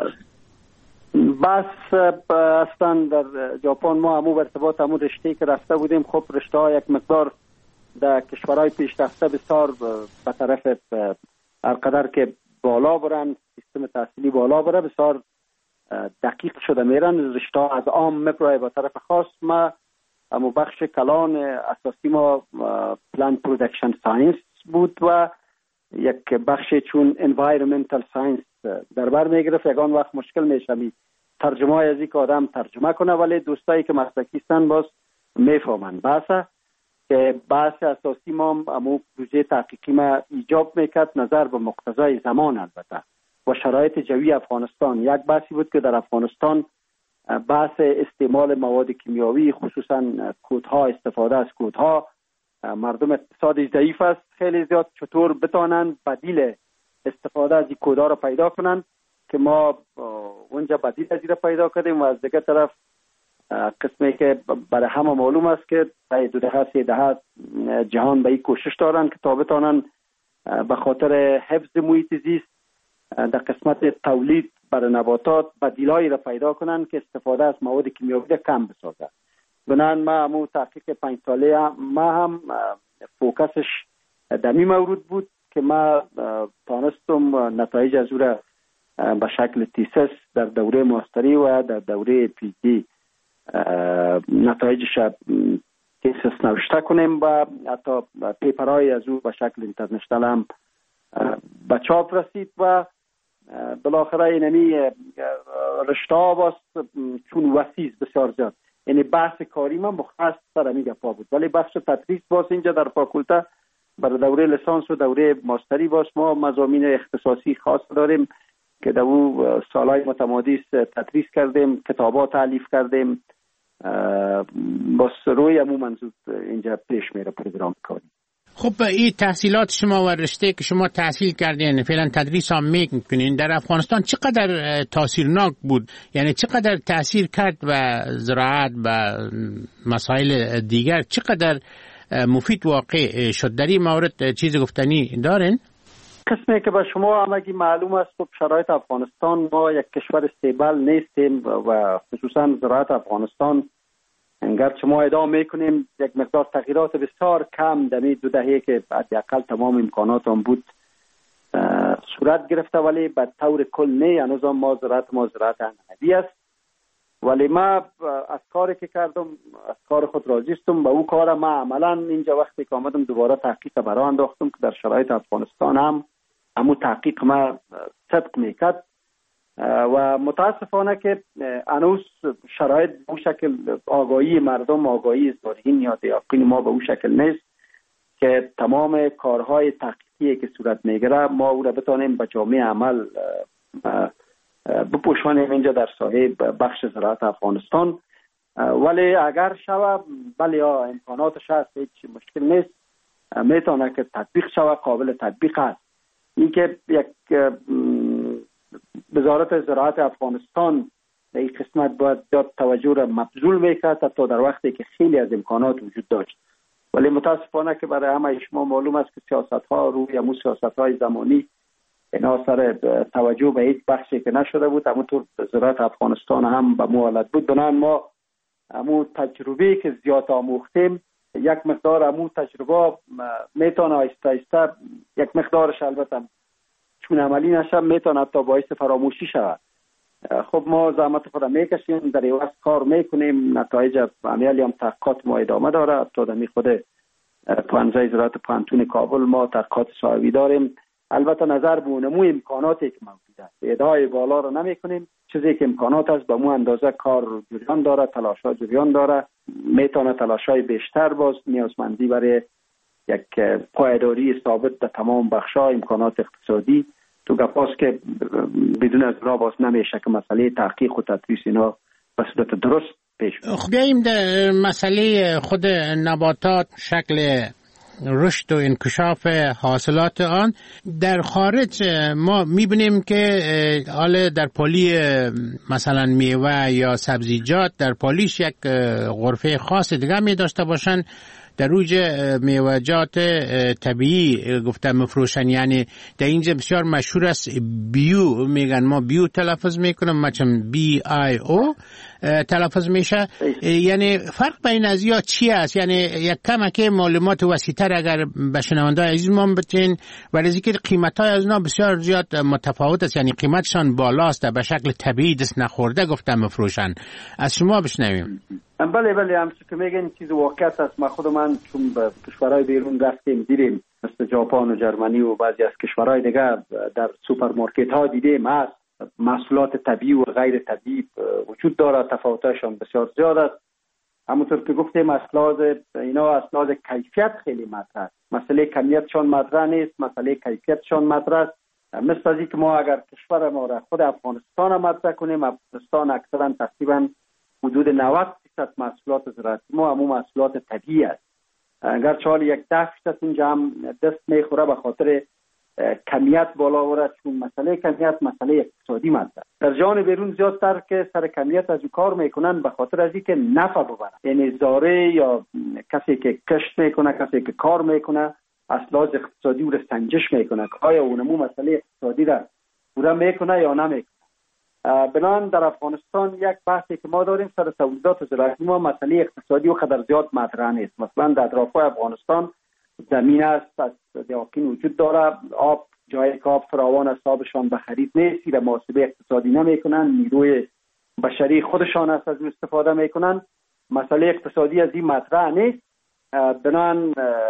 بس اصلا در ژاپن ما همو برتباط همو رشته که رفته بودیم، خب رشته ها یک مقدار در کشورهای پیشرفته بسیار به طرف هرقدر که بالا برن، سیستم تحصیلی بالا بره بسیار دقیق شده میرن. رشته ها از عام میپرای به طرف خاص. ما همو بخش کلان اساسی ما پلان پرودکشن ساینس بود و یک بخش چون انوایرمنتال ساینس در بر میگرفت. یکان وقت مشکل میشه ترجمه های از یک آدم ترجمه کنه، ولی دوستایی که مسلکی هستن باز میفهمن. بحثه که بحث اساسی ما همو پروژه تحقیقی ما ایجاب میکرد نظر به مقتضای زمان البته و شرایط جوی افغانستان. یک بحثی بود که در افغانستان بحث استعمال مواد کیمیاوی خصوصا کودها، استفاده از کودها، مردم اقتصادی ضعیف است خیلی زیاد، چطور بتانن بدیل استفاده از این کودها رو پیدا کنن که ما اونجا بدیل از این پیدا کردیم. و از دیگه طرف قسمی که برای همه معلوم است که تا 2 دهه جهان به این کوشش دارن که تا بتانن به خاطر حفظ محیط زیست در قسمت تولید برای نباتات بدیلایی را پیدا کنن که استفاده از مواد کیمیاوی را کم بسازه. بنابراین ما همون تحقیق 5 ساله ما هم فوکسش در این مورد بود که ما تانستم نتایج از او را به شکل تیسس در دوره ماستری و در دوره پی‌اچ‌دی نتایجش تیسس نوشته کنیم و حتی پیپرهای از او به شکل اینترنشنال هم به چاپ رسید و بالاخره اینمی رشته ها باست چون وسیع بسیار زیاد. یعنی بحث کاری ما مختص سر همی گپا بود، ولی بخش تدریس باز اینجا در فاکولته برای دوره لیسانس و دوره ماستری باز ما مضامین اختصاصی خاص داریم که در او سالهای متمادی تدریس کردیم، کتابات تالیف کردیم، باز روی همون منظور اینجا پیش میره پروگرام کاری. خب این تحصیلات شما و رشته که شما تحصیل کردین فعلا تدریس هم میکنین در افغانستان چقدر تاثیرناک بود؟ یعنی چقدر تاثیر کرد و زراعت و مسائل دیگر چقدر مفید واقع شد؟ در این مورد چیز گفتنی دارین؟ قسمی که به شما همگی معلوم است خب شرایط افغانستان ما یک کشور استیبل نیستیم و خصوصا زراعت افغانستان گرچه ما ادعا میکنیم یک مقدار تغییرات بسیار کم در این 2 دهه که حداقل تمام امکانات هم بود صورت گرفته، ولی به طور کل نه. هنوز ما زراعت انعنوی است، ولی ما از کاری که کردم از کار خود راضی هستم. به او کار ما عملا اینجا وقتی که آمدم دوباره تحقیق برای انداختم که در شرایط افغانستان هم همون تحقیق ما صدق میکرد و متاسفانه که هنوز شرایط به اون شکل آگاهی مردم، آگاهی زارعین یا دیاقین ما به اون شکل نیست که تمام کارهای تحقیقی که صورت میگیره ما او را بتانیم به جامعه عمل بپوشانیم اینجا در ساحه بخش زراعت افغانستان. ولی اگر شود بله امکاناتش هست، هیچ مشکل نیست، میتونه که تطبیق شود، قابل تطبیق است. این که یک وزارت زراعت افغانستان در این قسمت باید توجه را مبذول میکرد حتی در وقتی که خیلی از امکانات وجود داشت، ولی متاسفانه که برای همه شما معلوم است که سیاست ها روی همون سیاست های زمانی اینا سر توجه به هیچ بخشی که نشده بود. همونطور زراعت افغانستان هم به حالت بود. بنابراین ما همون تجربه که زیاد آموختیم یک مقدار همون تجربه میتونه آیسته آیسته یک مقدارش البته چون عملی نشه میتونه حتی باعث فراموشی شود. خب ما زحمت خود میکشیم، در عوض کار میکنیم، نتایج عملی هم تحقیقات ما ادامه داره. حتی در خود پوهنځی زراعت پوهنتون کابل ما تحقیقات صاحبی داریم. البته نظر به اونمو امکاناتی که موجود است ادعای بالا رو نمی کنیم، چیزی که امکانات است به مو اندازه کار جریان داره، تلاش‌ها جریان داره، میتونه تلاش‌های بیشتر باز نیازمندی برای یک پایداری ثابت در تمام بخش‌ها امکانات اقتصادی تو گپاست که بدون از راه باز نمیشه که مسئله تحقیق و تدریس اینا به صورت درست پیش بره. خب بیاییم در مسئله خود نباتات، شکل رشد و انکشاف حاصلات آن در خارج ما میبینیم که حالا در پالی مثلا میوه یا سبزیجات در پالیش یک غرفه خاص دیگه می داشته باشن، در روج میوه‌جات طبیعی گفتم مفروشن. یعنی در اینجا بسیار مشهور است بیو، میگن ما بیو تلفظ میکنم، مثلا BIO تلفظ میشه. یعنی فرق بین از یا چی است؟ یعنی یک کمک معلومات وسیع‌تر اگر به شنونده‌های عزیز ما بتین، ولی از اینکه قیمت‌های از اینا بسیار زیاد متفاوت است، یعنی قیمتشان بالاست، به شکل طبیعی دست نخورده گفتم مفروشن. از شما بشنویم. بله همچون که میگن چیز واقعیت است. ما خودمان چون به کشورهای بیرون رفتیم دیدیم، مثل ژاپن و جرمنی و بعضی از کشورهای دیگه در سوپرمارکت ها دیدیم هست محصولات طبیعی و غیر طبیعی وجود داره، تفاوتشان بسیار زیاد است. همونطور که گفتیم اینا اساس کیفیت خیلی مطرح است. مسئله کمیتشان مطرح نیست، مسئله کیفیتشان مطرح است. مثل از اینکه ما اگر کشور ما را خود افغانستان مطرح کنیم، افغانستان اکثرا تقریبا حدود 90% محصولات زراعتی ما همون محصولات طبیعی است. اگرچه حالی 10% اینجا هم دست میخوره به خاطر کمیت بالا ورد، چون مسئله کمیت مسئله اقتصادی مطرح. در جهان بیرون زیادتر که سر کمیت از کار میکنن به خاطر از اینکه نفع ببرن، یعنی زاره یا کسی که کشت میکنه، کسی که کار میکنه اصلاح اقتصادی او را سنجش میکنه که آیا اونمو مسئله اقتصادی را پورا میکنه یا نمیکنه. بنابراین در افغانستان یک بحثی که ما داریم سر تولیدات زراعتی ما مسئله اقتصادی و قدر زیاد مطرح نیست. مثلا در اطراف افغانستان زمین است، پس یقین وجود داره. آب، جای که آب فراوان است، آبشان به خرید نیست و محاسبه اقتصادی نمیکنن، نیروی بشری خودشان است از استفاده میکنن. مسئله اقتصادی از این مطرح نیست. بنان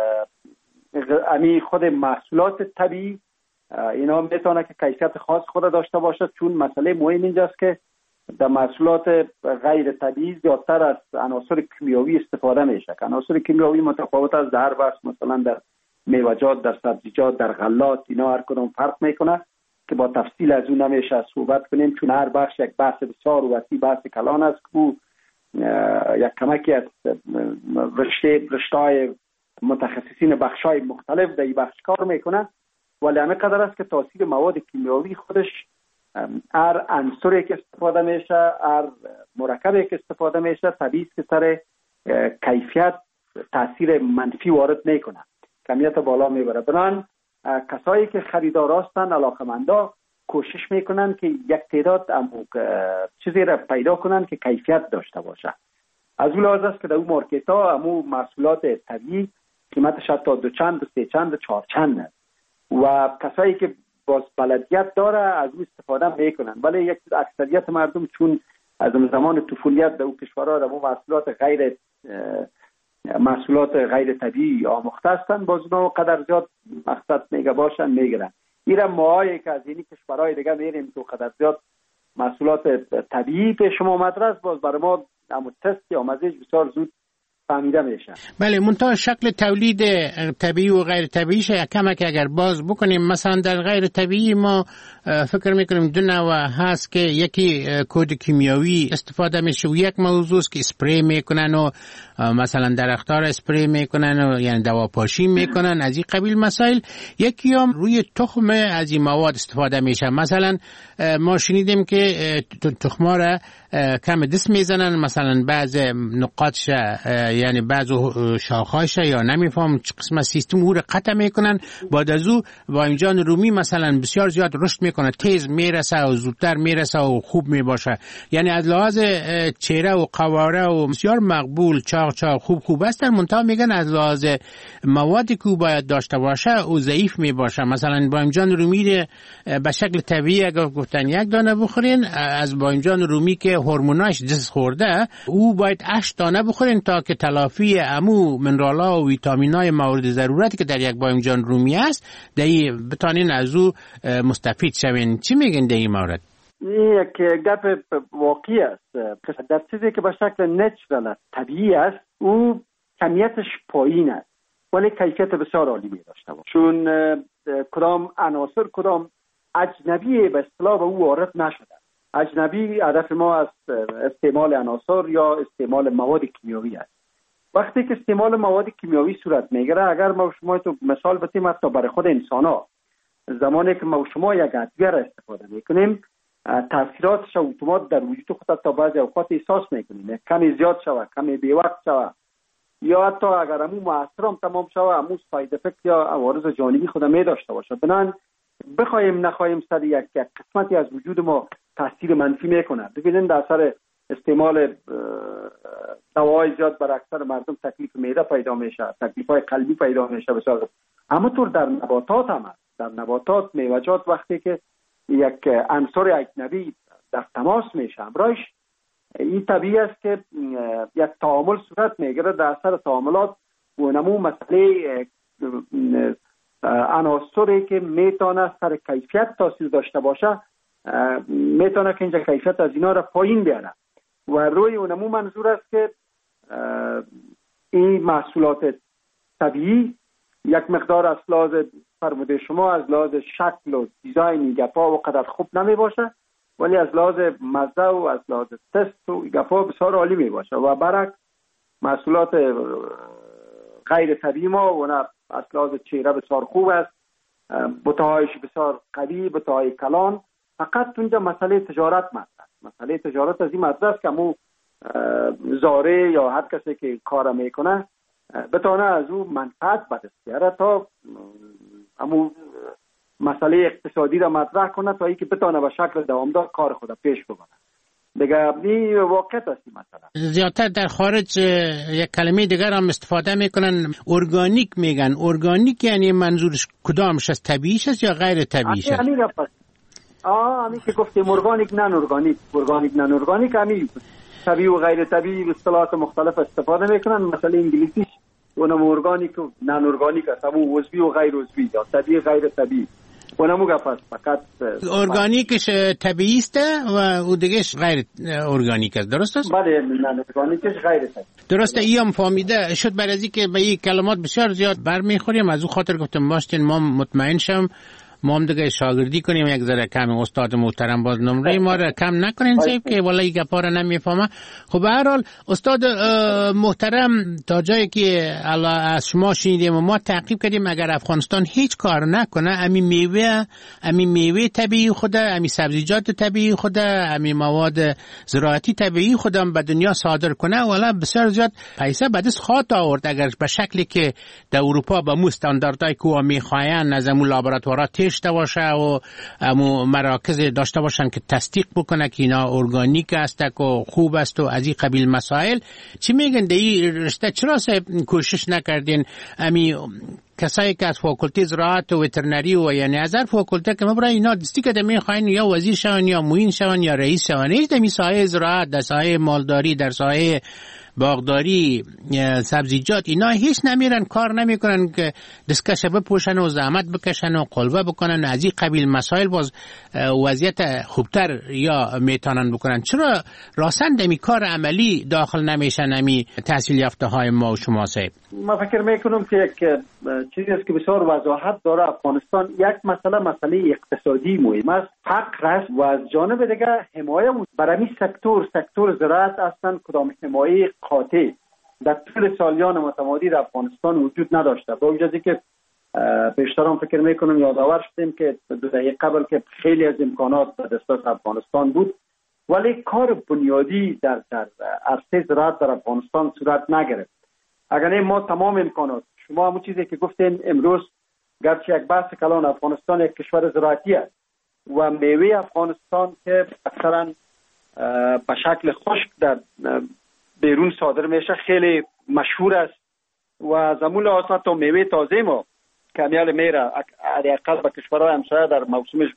خود محصولات طبیعی اینا میتونه که کیفیت خاص خود داشته باشد، چون مسئله مهم اینجاست که در محصولات غیر طبیعی زیادتر از عناصر کیمیاوی استفاده میشه. عناصر کیمیاوی متفاوت است در هر بخش، مثلا در میوه‌جات، در سبزیجات، در غلات، اینا هر کدوم فرق میکنه که با تفصیل از اون نمیشه صحبت کنیم، چون هر بخش یک بحث بسیار وسیع، بحث کلان است که یک کمکی از رشته‌های متخصصین بخش‌های مختلف در این بخش کار میکنه. ولی همه قدر است که تاثیر مواد کیمیاوی خودش هر عنصری که استفاده میشه، هر مرکبی که استفاده میشه، طبیعی که سر کیفیت تاثیر منفی وارد نمیکنه، کمیت بالا میبره. بنان کسایی که خریدار هستند، علاقمندا، کوشش میکنن که یک تعداد چیزی را پیدا کنن که کیفیت داشته باشه. از اون لحاظ است که در اون مارکت ها همو محصولات طبیعی قیمتش حتی 2 چند، 3 چند، 4 چند است و کسایی که باز بلدیت داره از اون استفاده میکنن. ولی یک اکثریت مردم چون از زمان طفولیت در اون کشورها رو محصولات غیر طبیعی آموخته هستند، باز اونا قدر زیاد مقصد میگه باشن میگیرن. ایران ماهایی که از اینی کشورهای دیگه میریم تو قدر زیاد محصولات طبیعی پیش ما آمده است، باز برای ما همون تست یا مزیج بسیار زود فهمیده میشه. بله، منتها شکل تولید طبیعی و غیر طبیعیش کمک اگر باز بکنیم. مثلا در غیر طبیعی ما فکر میکنیم 2 نوع هست که یکی کود کیمیاوی استفاده میشه و یک موضوع است که اسپری میکنن و مثلا درختار اسپری میکنن و یعنی دواپاشی میکنن، از این قبیل مسائل. یکی هم روی تخم از این مواد استفاده میشه. مثلا ما شنیدیم که تخما را کم دست میزنن، مثلا بعض نقاطش یعنی بعض شاخهاش یا نمیفهم چه قسم سیستم او را قطع میکنن، بعد از او بایمجان رومی مثلا بسیار زیاد رشد میکنه، تیز میرسه و زودتر میرسه و خوب میباشه. یعنی از لحاظ چهره و قواره و بسیار مقبول، چاق خوب هستن. منتها میگن از لحاظ موادی که باید داشته باشه او ضعیف میباشه. مثلا بایمجان رومی به شکل طبیعی اگر گفتن 1 دانه بخورین، از بایمجان رومی که هورموناش دست خورده او باید 8 دانه بخورین تا که تلافی امو منرال‌ها و ویتامین‌های مورد ضرورتی که در یک بایمجان رومی است دایی بتانین از او مستفید شوین. چی میگن در این مورد؟ یک گپ واقعی است. در چیزی که به شکل نچرال طبیعی است او کمیتش پایین است ولی کیفیت بسیار عالی می داشته باشه، چون کدام عناصر کدام اجنبی به اصطلاح به او وارد نشده. اجنبی هدف ما از استعمال عناصر یا استعمال مواد کیمیاوی است. وقتی که استعمال مواد کیمیاوی صورت میگیره، اگر ما شما تو مثال بتیم حتی برای خود انسان ها، زمانی که ما شما یک ادویه را استفاده میکنیم تاثیراتش اتومات در وجود خود تا بعضی اوقات احساس میکنیم، کمی زیاد شوه، کمی بی وقت شوه، یا حتی اگر همون مؤثر هم تمام شوه همون ساید افکت یا عوارض جانبی خود می داشته باشه. بنان بخوایم نخوایم سر یک قسمتی از وجود ما تاثیر منفی میکنه. ببینید در اثر استعمال دواهای زیاد بر اکثر مردم تکلیف معده پیدا میشه، تکلیف‌های قلبی پیدا میشه بسیار. همونطور در نباتات هم هست. در نباتات، میوه‌جات وقتی که یک عنصر اجنبی در تماس میشه همراهش، این طبیعی است که یک تعامل صورت میگیره. در اثر تعاملات و نمو مسئله عناصری که میتونه سر کیفیت تاثیر داشته باشه میتونه که اینجا کیفیت از اینا را پایین بیاره و روی اونمو منظور است که این محصولات طبیعی یک مقدار از لحاظ فرموده شما از لحاظ شکل و دیزاین گپا و قدر خوب نمی باشه، ولی از لحاظ مزه و از لحاظ تست و گپا بسیار عالی می باشه. و برعکس محصولات غیر طبیعی ما و از لحاظ چهره بسیار خوب است، بطهایش بسیار قوی، بطهای کلان. فقط اونجا مسئله تجارت مطرح. مسئله تجارت از این مطرح است که مو زاره یا هر کسی که کار میکنه بتونه از او منفعت به دست بیاره تا همون مسئله اقتصادی را مطرح کنه تا اینکه بتونه به شکل دوامدار کار خود پیش ببره. دیگه این واقعیت است. مثلا زیادتر در خارج یک کلمه دیگر هم استفاده میکنن، ارگانیک میگن. ارگانیک یعنی منظورش کدامش است؟ طبیعیش است یا غیر طبیعیش است؟ همین که گفتیم ارگانیک نان ارگانیک، ارگانیک نان ارگانیک، همین طبیعی و غیر طبیعی به اصطلاحات مختلف استفاده میکنن. مثلا انگلیسیش اونم ارگانیک و نان ارگانیک است، همون عضوی و غیر عضوی یا طبیعی غیر طبیعی. اونم گفت فقط ارگانیکش طبیعی است و اون دیگهش غیر ارگانیک است، درست است؟ بله، نان ارگانیکش غیر طبیعی. درسته. اینم فهمیده شد. برای از اینکه به این کلمات بسیار زیاد برمیخوریم، از اون خاطر گفتم باشین ما مطمئن شم ما هم دیگه شاگردی کنیم یک ذره کم. استاد محترم باز نمره ما را کم نکنین سیف که والله گپا را نمیفهمه. خب به هر حال استاد محترم تا جایی که از شما شنیدیم و ما تعقیب کردیم، اگر افغانستان هیچ کار نکنه امی میوه طبیعی خود، امی سبزیجات طبیعی خود، امی مواد زراعتی طبیعی خودم به دنیا صادر کنه، والا بسیار زیاد پیسه به دست خواهد آورد اگر به شکلی که در اروپا به مو استانداردهای که میخواین از امو لابراتوارات داشته باشه و امو مراکز داشته باشن که تصدیق بکنه که اینا ارگانیک است و خوب است و از این قبیل مسائل. چی میگن در این رشته چرا کوشش نکردین امی کسایی که از فاکولته زراعت و وترنری و یعنی از هر فاکولته که مبرای اینا دستی که میخواین یا وزیر شون یا معین شون یا رئیس شون، هیچ در ساحه زراعت، در ساحه مالداری، در ساحه باغداری، سبزیجات اینا هیچ نمیرن، کار نمیکنن که دستکش بپوشن و زحمت بکشن و قلبه بکنن و از این قبیل مسائل باز وضعیت خوبتر یا میتونن بکنن. چرا راسند امی کار عملی داخل نمیشن امی تحصیل یافته های ما و شما صاحب؟ ما فکر میکنم که یک چیزی است که بسیار وضاحت داره. افغانستان یک مسئله اقتصادی مهم است، فقر است و از جانب دیگه حمایه برای سکتور زراعت اصلا کدام حمایه قاطع در طول سالیان متمادی در افغانستان وجود نداشته. با وجودی که پیشترم فکر میکنم یادآور شدیم که 2 دهه قبل که خیلی از امکانات در دسترس افغانستان بود، ولی کار بنیادی در عرصه زراعت در افغانستان صورت نگرفت. اگر ما تمام امکانات، شما همون چیزی که گفتین امروز گرچه یک بحث کلان، افغانستان یک کشور زراعتی است و میوه افغانستان که اکثرا به شکل خشک در بیرون صادر میشه خیلی مشهور است و زمول آسان تا میوه تازه ما کمیال میره حداقل به کشورهای همسایه در موسمش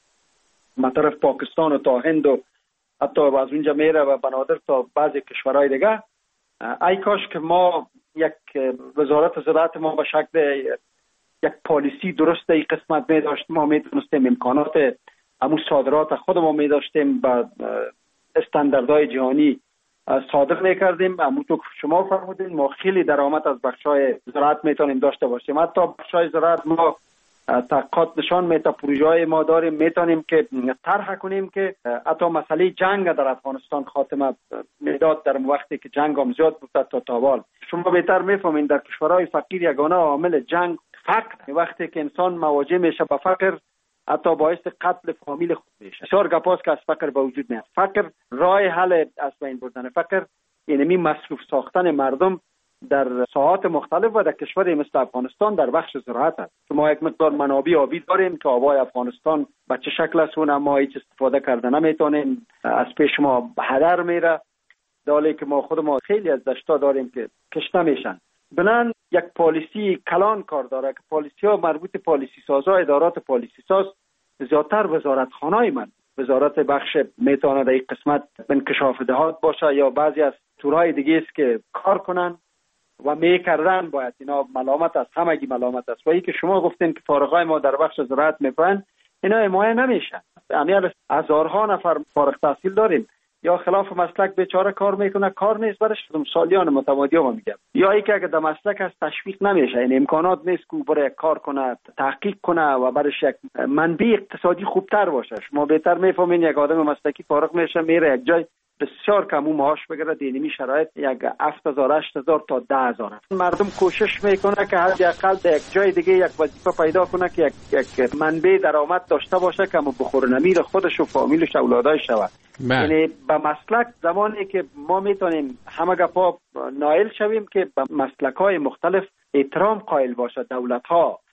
مطرف پاکستان و تا هند و حتی از اونجا میره و بنادر تا بعضی کشورهای دیگه. ای کاش که ما یک وزارت زراعت ما به شکل یک پالیسی درسته این قسمت می داشتیم، ما می تونستیم امکانات همون صادرات خود ما می داشتیم با استانداردهای جهانی صادر می کردیم. همونطور که شما فرمودین ما خیلی درآمد از بخشای زراعت می تونیم داشته باشیم. حتی بخشای زراعت ما تحقیقات نشان میده، پروژه‌های ما داریم میتونیم که طرح کنیم که حتی مسئله جنگ در افغانستان خاتمه میداد در وقتی که جنگ هم زیاد بود تا تاوال. شما بهتر میفهمین در کشورهای فقیر یگانه عامل جنگ فقر، وقتی که انسان مواجه میشه با فقر حتی باعث قتل فامیل خود میشه. بسیار گپاست که از فقر به وجود میاد. فقر راه حل از بین بردن فقر یعنی مصروف ساختن مردم در ساحات مختلف و در کشوری مثل افغانستان در بخش زراعت است. ما یک مقدار منابع آبی داریم که آبای افغانستان به چه شکل است اون ما هیچ استفاده کرده نمیتونیم، از پیش ما هدر میره، دالی که ما خود ما خیلی از دشتا داریم که کشته میشن. بنان یک پالیسی کلان کار داره که پالیسی ها مربوط پالیسی سازا، ادارات پالیسی ساز زیادتر وزارتخانه‌ای من وزارت بخش میتونه در این قسمت انکشاف دهات باشه یا بعضی از تورهای دیگه است که کار کنن و میکردن. باید اینا ملامت است، همگی ملامت است. و ای که شما گفتین که فارغای ما در بخش زراعت میکنن اینا حمایه نمیشن. امیال هزارها نفر فارغ تحصیل داریم یا خلاف مسلک بیچاره کار میکنه، کار نیست برش سالیان متمادی ها میگم، یا ای که اگه در مسلک هست تشویق نمیشه، این امکانات نیست که برای کار کنه، تحقیق کنه و برش یک منبع اقتصادی خوبتر باشه. شما بهتر میفهمین یک آدم مسلکی فارغ میشه میره یک جای بسیار کمو معاش بگیره، دینمی شرایط یک 7000 8000 تا 10000. مردم کوشش میکنه که حداقل در یک جای دیگه یک وظیفه پیدا کنه که یک منبع درآمد داشته باشه که بخور نمیر خودش و فامیلش اولادای شود. یعنی به مسلک زمانی که ما میتونیم همه گپا نائل شویم که به مسلک‌های مختلف احترام قائل باشه دولت‌ها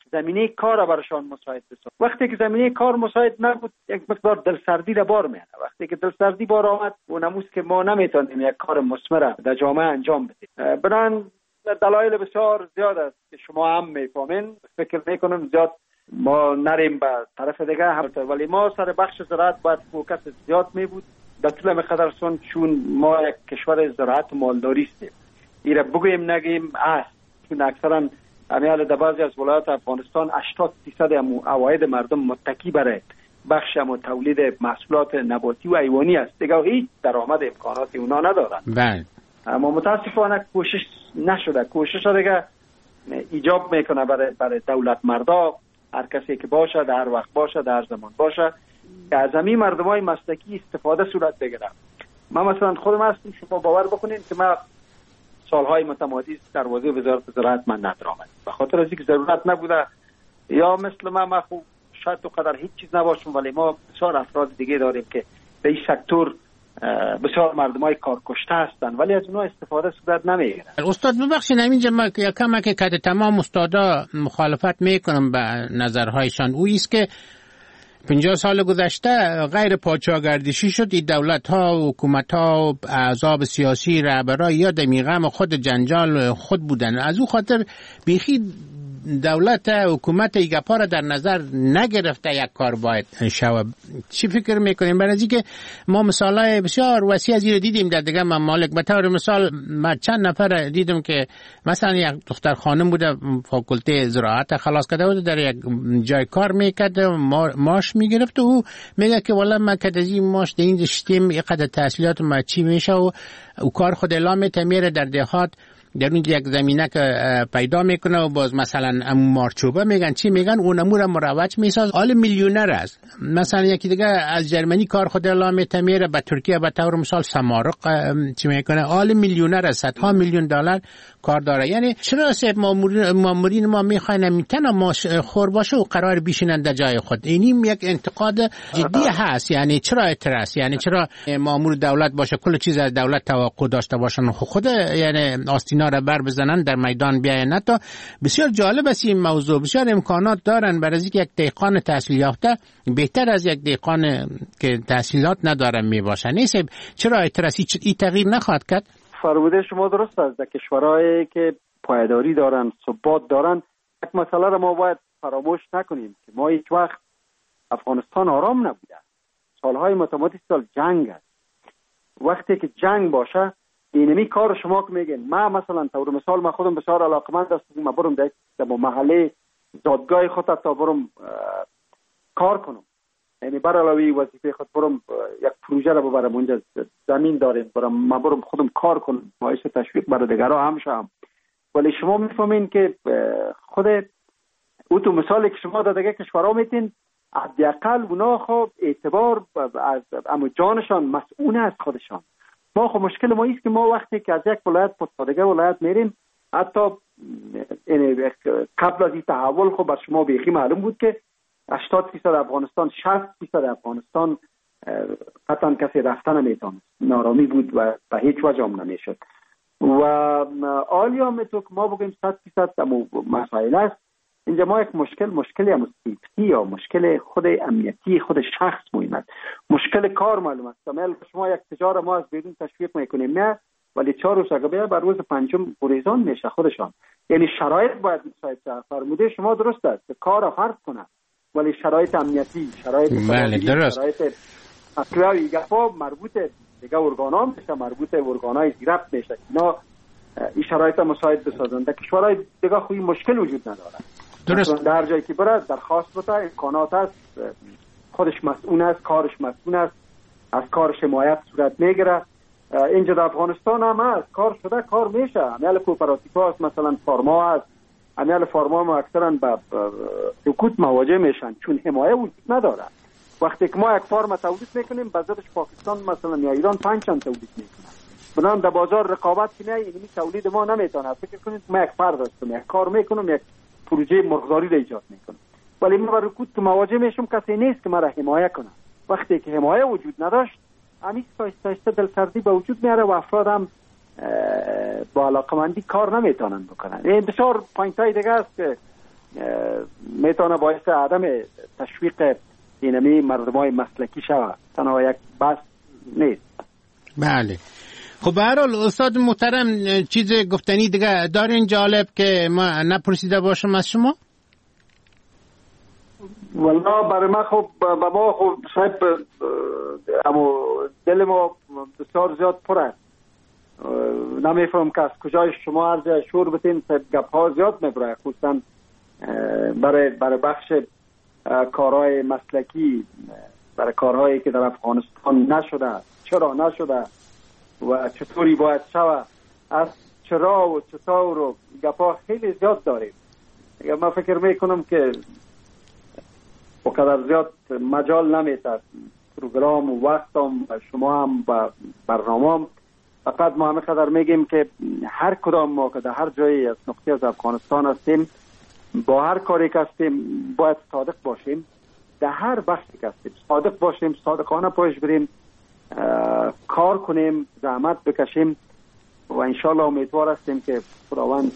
زمینه کار برایشان مساعد بسازیم. وقتی که زمینه کار مساعد نبود یک مقدار دلسردی را بار میاره. وقتی که دلسردی بار آمد اونموست که ما نمیتونیم یک کار مثمر در جامعه انجام بدیم. برای دلایل بسیار زیاد است که شما هم میفهمین. فکر میکنم زیاد ما نریم به طرف دیگه هم، ولی ما سر بخش زراعت باید فوکس زیاد می بود در طول مقدار سن، چون ما یک کشور زراعت و مالداری هستیم. ایره بگویم نگیم است، چون اکثرا امیال در بعضی از ولایات افغانستان 80% عواید مردم متکی برای بخش و تولید محصولات نباتی و حیوانی است. دیگه هیچ درآمد امکاناتی اونا ندارن. بله. اما متاسفانه کوشش نشده. کوشش دیگه ایجاب میکنه برای دولت مردا، هر کسی که باشه، در هر وقت باشه، در هر زمان باشه، که از همین مردمای مسلکی استفاده صورت بگیره. من مثلا خودم هستم، شما باور بکنین که من سالهای متمادی در وزارت زراعت من ندارم، به خاطر از اینکه ضرورت نبوده، یا مثل من خوب شاید تو قدر هیچ چیز نباشم، ولی ما بسیار افراد دیگه داریم که به این سکتور بسیار مردمای کار کشته هستن، ولی از اونها استفاده صورت نمیگیره. استاد ببخشید همینجا ما یکم که تمام استادا مخالفت میکنم به نظرهایشان. او است که 50 سال گذشته غیر پادشاهگردشی شد. این دولت ها و حکومت ها و احزاب سیاسی رهبرای یا دمیغم خود جنجال خود بودن. از او خاطر بیخی دولت حکومت ایگپا را در نظر نگرفته یک کار باید شود. چی فکر میکنیم؟ برای اینکه ما مثالای بسیار وسیع از این دیدیم در دیگه ممالک. به طور مثال من چند نفر دیدم که مثلا یک دختر خانم بوده، فاکولته زراعت خلاص کرده بود، در یک جای کار میکرد، ماش میگرفت و او میگه که والا من که از این ماش در این دشتیم اینقدر تحصیلات ما چی میشه و کار خود اعلام میره در دهات در اون یک زمینه که پیدا میکنه و باز مثلا مارچوبه میگن چی میگن اون امور مروج میساز. حال میلیونر است. مثلا یکی دیگه از جرمنی کار خود اعلام میره به ترکیه به طور مثال سمارق چی میکنه، حال میلیونر است، صدها میلیون دلار کار داره. یعنی چرا سب مامورین ما میخواین میتونه ما خور باشه و قرار بشینن در جای خود؟ اینیم یک انتقاد جدی هست. یعنی چرا اعتراض؟ یعنی چرا مامور دولت باشه کل چیز از دولت توقع داشته باشن خود یعنی آستینا را بر بزنن در میدان بیاین؟ نه تا بسیار جالب است این موضوع. بسیار امکانات دارن برای اینکه یک دهقان تحصیل یافته بهتر از یک دهقان که تحصیلات نداره میباشه. نیست چرا اعتراضی این تغییر نخواهد کرد؟ فرموده شما درست است. در کشورهایی که پایداری دارن، ثبات دارن، یک مسئله را ما باید فراموش نکنیم که ما هیچ وقت افغانستان آرام نبوده. سالهای متمادی سال جنگ است. وقتی که جنگ باشه اینمی کار شما که میگین، من مثلا طور مثال من خودم بسیار علاقمند هستم، من برم در محله دادگاه خود تا برم کار کنم، یعنی بر علاوه وظیفه خود برم یک پروژه را ببرم اونجا زمین داریم من برم خودم کار کنم، باعث تشویق برای دیگرها هم شم. ولی شما میفهمین که خود او تو مثالی که شما در دیگه کشورها میتین حداقل اونا خب اعتبار از اما جانشان مسئول از خودشان. ما خب مشکل ما ایست که ما وقتی که از یک ولایت تا دیگه ولایت میریم، حتی قبل از این تحول خب بر شما بیخی معلوم بود که 80% افغانستان 60% افغانستان قطعا کسی رفتن نمیتونه، نارامی بود و به هیچ وجه هم نمیشد. و آلیا میتو که ما بگیم 100% مسائل است. اینجا ما یک مشکلی هم سیفتی یا مشکل خود امنیتی خود شخص مهم است. مشکل کار معلوم است. شما یک تجار ما از بیرون تشویق میکنیم نه، ولی 4 روز اگه بر روز پنجم گریزان میشه خودشان. یعنی شرایط باید مساعد شود. فرموده شما درست است که کار فرض کنه، ولی شرایط امنیتی، شرایط شرایط اصلاحی گفا مربوط دیگه ارگانا میشه، مربوط ارگانای زیرفت میشه. اینا این شرایط مساعد بسازن. در کشورهای دیگه خوی مشکل وجود نداره. درست. در جایی که برد درخواست بده، امکانات است، خودش مسئول است، کارش مسئول است، از کارش حمایت صورت میگیره. اینجا در افغانستان هم هست، کار شده کار میشه. عمل کوپراتیو هست، مثلا فارما هست، عمل فارما ما اکثرا به سکوت مواجه میشن چون حمایت وجود نداره. وقتی که ما یک فارم تولید میکنیم بازارش پاکستان مثلا یا ایران 5 چند تولید میکنه، بنابراین در بازار رقابت کنه، اینمی تولید ما نمیتونه. فکر کنید ما یک فرد هستم، یک کار میکنم، یک پروژه مرغداری را ایجاد میکنم، ولی من با رکود که مواجه میشم کسی نیست که مرا حمایت کنه. وقتی که حمایت وجود نداشت همیشه آهسته دلسردی به وجود میاره و افراد هم با علاقمندی کار نمیتونن بکنن. این بسیار پوینتای دیگه است که میتونه باعث عدم تشویق اینمی مردمای مسلکی شود، تنها یک بحث نیست. بله. خب به هر حال استاد محترم چیز گفتنی دیگه دارین جالب که ما نپرسیده باشم از شما؟ والله برای من خب با ما خب صاحب اما دل ما بسیار زیاد پر است، نمیفهم که از کجای شما عرض شور بتین گپ ها زیاد میبره، خصوصا برای بخش کارهای مسلکی، برای کارهایی که در افغانستان نشده، چرا نشده و چطوری باید شود، از چرا و چطور و گپ ها خیلی زیاد داریم. من فکر میکنم که وقدر زیاد مجال نمیده پروگرام و وقتم شما هم با برنامه، فقط ما همه قدر میگیم که هر کدام ما که در هر جایی از نقطه از افغانستان هستیم، با هر کاری که هستیم باید صادق باشیم، در هر بخشی که هستیم صادق باشیم، صادقانه پایش بریم، کار کنیم، زحمت بکشیم و انشالله امیدوار هستیم که خداوند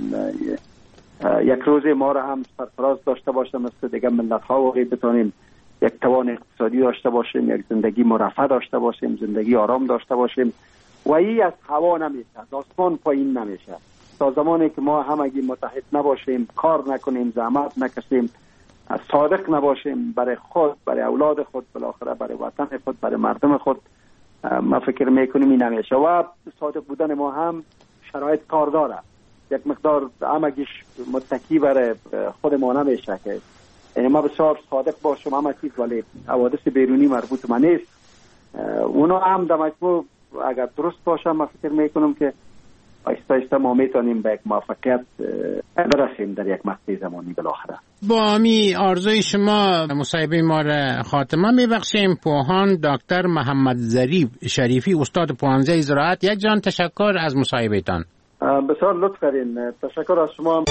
یک روز ما را هم سرفراز داشته باشه، مثل دیگه ملت ها واقعی بتانیم یک توان اقتصادی داشته باشیم، یک زندگی مرفه داشته باشیم، زندگی آرام داشته باشیم و این از هوا نمیشه، از آسمان پایین نمیشه. تا زمانی که ما همگی متحد نباشیم، کار نکنیم، زحمت نکشیم، صادق نباشیم برای خود، برای اولاد خود، بالاخره برای وطن خود، برای مردم خود، ما فکر میکنیم این نمیشه. و صادق بودن ما هم شرایط کار داره، یک مقدار همگیش متکی برای خود ما نمیشه که یعنی ما بسیار صادق باشم همه چیز، ولی حوادث بیرونی مربوط ما نیست. اونا هم در مجموع اگر درست باشه ما فکر میکنم که آیسته آیسته ما میتونیم به یک موفقیت برسیم در یک مقطع زمانی بالاخره. با می آرزوی شما مصاحبه ما را خاتمه میبخشیم. پوهان دکتر محمد ظریف شریفی، استاد پوهنځی زراعت، یک جان تشکر از مصاحبه تان. بسیار لطف کردین، تشکر از شما.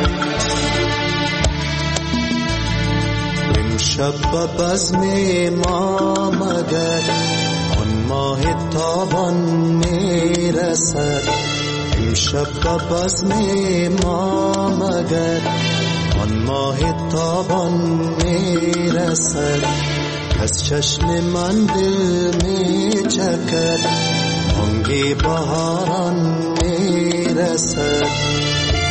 امشب به بزم ما مگر آن ماه تابان میرسد، امشب به بزم ما مگر آن ماه تابان میرسد، از چشم من دل میچکد بانگ بهاران میرسد.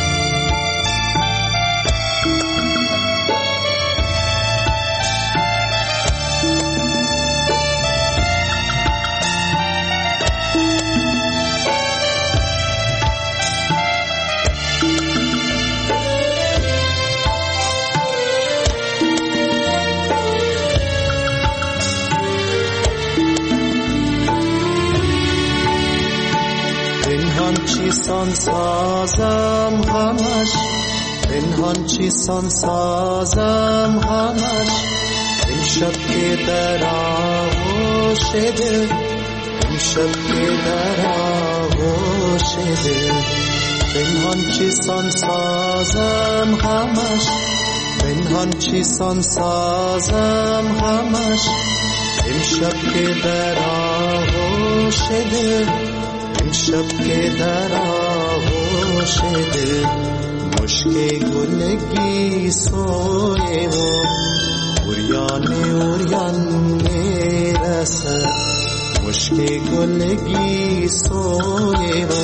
چیسان سازم همش، پنهان چیسان سازم همش، این شب که در آغوش دل، این شب که در آغوش دل، پنهان چیسان سازم همش، پنهان چیسان سازم همش، این شب که در آغوش دل، شب که در آغوش دل، مشک گلگی سوی و اوریان میرسد، مشک گلگی سوی و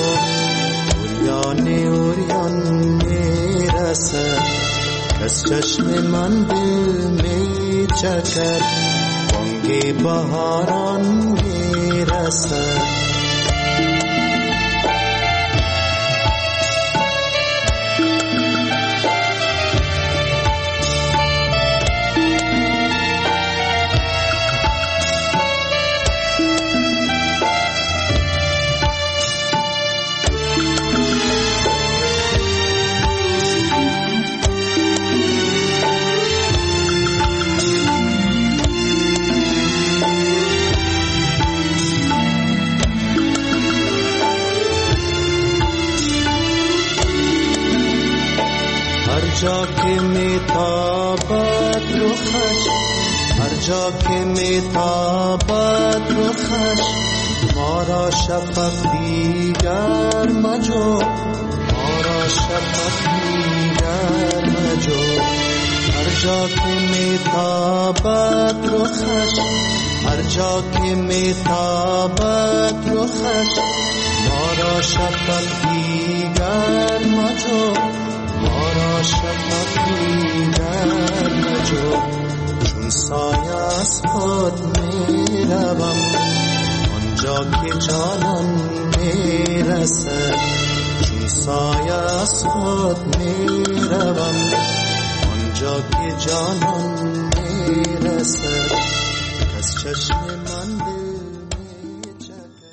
اوریان میرسد، از چشم من دل میچکد بانگ بهاران میرسد. جا که میتابد رخش، هر جا که میتابد رخش، ما را شفق دیگر مجو، ما ما را شفق دیگر مجو. هر جا که میتابد رخش، هر جا که میتابد رخش، ما را شفق دیگر مجو، ما را شفق دیگر مجو. چون سایه از خود میروم آنجا که جانان میرسد، چون سایه از خود میروم آنجا که جانان میرسد. کس چشم من